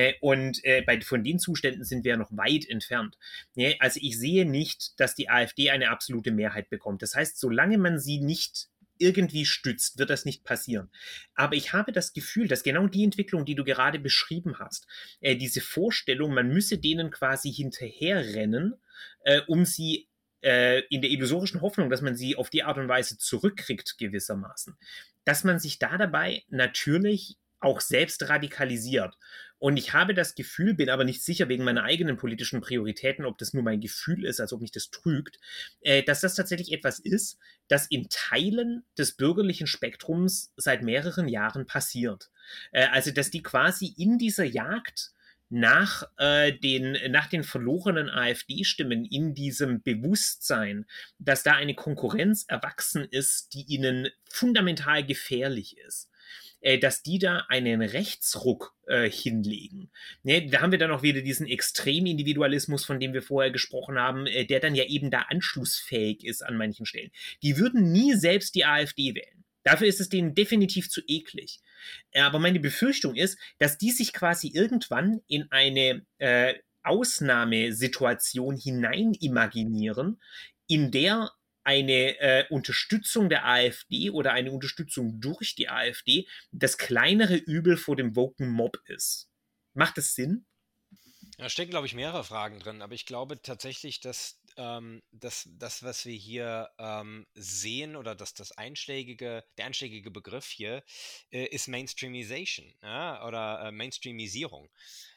Von den Zuständen sind wir ja noch weit entfernt. Also ich sehe nicht, dass die AfD eine absolute Mehrheit bekommt. Das heißt, solange man sie nicht irgendwie stützt, wird das nicht passieren. Aber ich habe das Gefühl, dass genau die Entwicklung, die du gerade beschrieben hast, diese Vorstellung, man müsse denen quasi hinterherrennen, um sie in der illusorischen Hoffnung, dass man sie auf die Art und Weise zurückkriegt, gewissermaßen, dass man sich da dabei natürlich auch selbst radikalisiert. Und ich habe das Gefühl, bin aber nicht sicher wegen meiner eigenen politischen Prioritäten, ob das nur mein Gefühl ist, als ob mich das trügt, dass das tatsächlich etwas ist, das in Teilen des bürgerlichen Spektrums seit mehreren Jahren passiert. Also, dass die quasi in dieser Jagd nach den verlorenen AfD-Stimmen in diesem Bewusstsein, dass da eine Konkurrenz erwachsen ist, die ihnen fundamental gefährlich ist, dass die da einen Rechtsruck hinlegen. Da haben wir dann auch wieder diesen Extremindividualismus, von dem wir vorher gesprochen haben, der dann ja eben da anschlussfähig ist an manchen Stellen. Die würden nie selbst die AfD wählen. Dafür ist es denen definitiv zu eklig. Aber meine Befürchtung ist, dass die sich quasi irgendwann in eine Ausnahmesituation hinein imaginieren, in der eine Unterstützung der AfD oder eine Unterstützung durch die AfD das kleinere Übel vor dem woken Mob ist. Macht das Sinn? Da stecken, glaube ich, mehrere Fragen drin, aber ich glaube tatsächlich, dass das, was wir hier sehen, oder dass der einschlägige Begriff hier ist Mainstreamization, ja, oder Mainstreamisierung.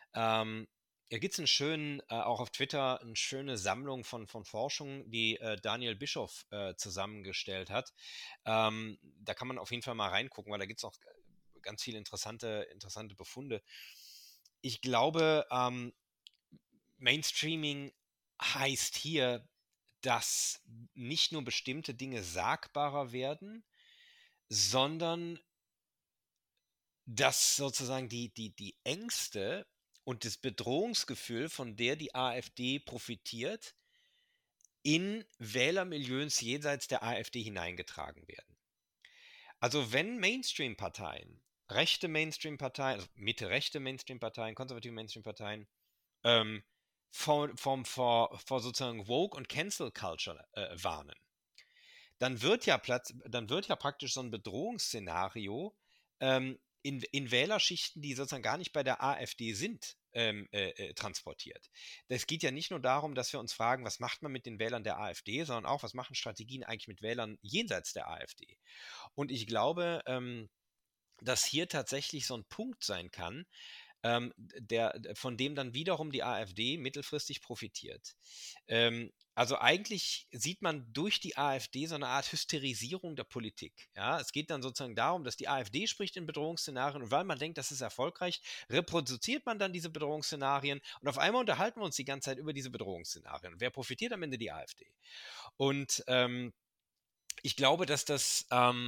Hier gibt es auch auf Twitter, eine schöne Sammlung von Forschung, die Daniel Bischoff zusammengestellt hat. Da kann man auf jeden Fall mal reingucken, weil da gibt es auch ganz viele interessante Befunde. Ich glaube, Mainstreaming heißt hier, dass nicht nur bestimmte Dinge sagbarer werden, sondern dass sozusagen die Ängste und das Bedrohungsgefühl, von der die AfD profitiert, in Wählermilieus jenseits der AfD hineingetragen werden. Also wenn Mainstream-Parteien, rechte Mainstream-Parteien, also Mitte-rechte Mainstream-Parteien, konservative Mainstream-Parteien, vor sozusagen Woke und Cancel Culture warnen, dann wird ja praktisch so ein Bedrohungsszenario in Wählerschichten, die sozusagen gar nicht bei der AfD sind, transportiert. Es geht ja nicht nur darum, dass wir uns fragen, was macht man mit den Wählern der AfD, sondern auch, was machen Strategien eigentlich mit Wählern jenseits der AfD. Und ich glaube, dass hier tatsächlich so ein Punkt sein kann, von dem dann wiederum die AfD mittelfristig profitiert. Also eigentlich sieht man durch die AfD so eine Art Hysterisierung der Politik. Ja? Es geht dann sozusagen darum, dass die AfD spricht in Bedrohungsszenarien, und weil man denkt, das ist erfolgreich, reproduziert man dann diese Bedrohungsszenarien, und auf einmal unterhalten wir uns die ganze Zeit über diese Bedrohungsszenarien. Und wer profitiert am Ende? Die AfD. Und ich glaube, dass das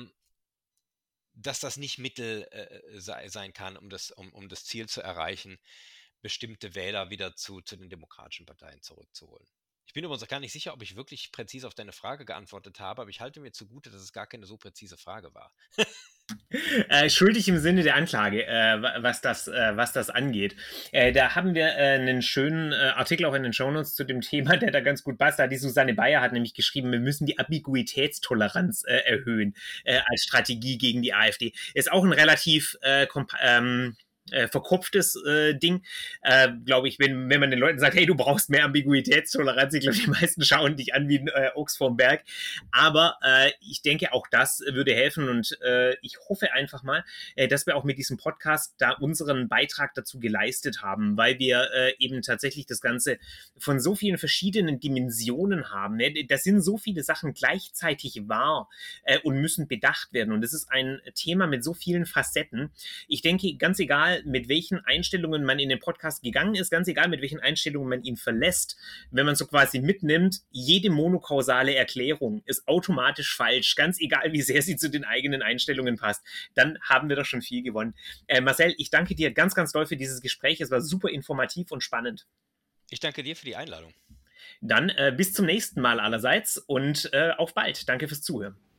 nicht Mittel sein kann, um das Ziel zu erreichen, bestimmte Wähler wieder zu den demokratischen Parteien zurückzuholen. Ich bin übrigens auch gar nicht sicher, ob ich wirklich präzise auf deine Frage geantwortet habe, aber ich halte mir zugute, dass es gar keine so präzise Frage war. Schuldig im Sinne der Anklage, was das angeht. Da haben wir einen schönen Artikel auch in den Shownotes zu dem Thema, der da ganz gut passt. Die Susanne Bayer hat nämlich geschrieben, wir müssen die Ambiguitätstoleranz erhöhen als Strategie gegen die AfD. Ist auch ein relativ verkopftes Ding. Glaube ich, wenn man den Leuten sagt, hey, du brauchst mehr Ambiguitätstoleranz, ich glaube, die meisten schauen dich an wie ein Ochs vom Berg. Aber ich denke, auch das würde helfen und ich hoffe einfach mal, dass wir auch mit diesem Podcast da unseren Beitrag dazu geleistet haben, weil wir eben tatsächlich das Ganze von so vielen verschiedenen Dimensionen haben. Ne? Da sind so viele Sachen gleichzeitig wahr und müssen bedacht werden. Und es ist ein Thema mit so vielen Facetten. Ich denke, ganz egal, mit welchen Einstellungen man in den Podcast gegangen ist, ganz egal, mit welchen Einstellungen man ihn verlässt, wenn man so quasi mitnimmt, jede monokausale Erklärung ist automatisch falsch, ganz egal, wie sehr sie zu den eigenen Einstellungen passt, dann haben wir doch schon viel gewonnen. Marcel, ich danke dir ganz, ganz doll für dieses Gespräch. Es war super informativ und spannend. Ich danke dir für die Einladung. Dann bis zum nächsten Mal allerseits und auf bald. Danke fürs Zuhören.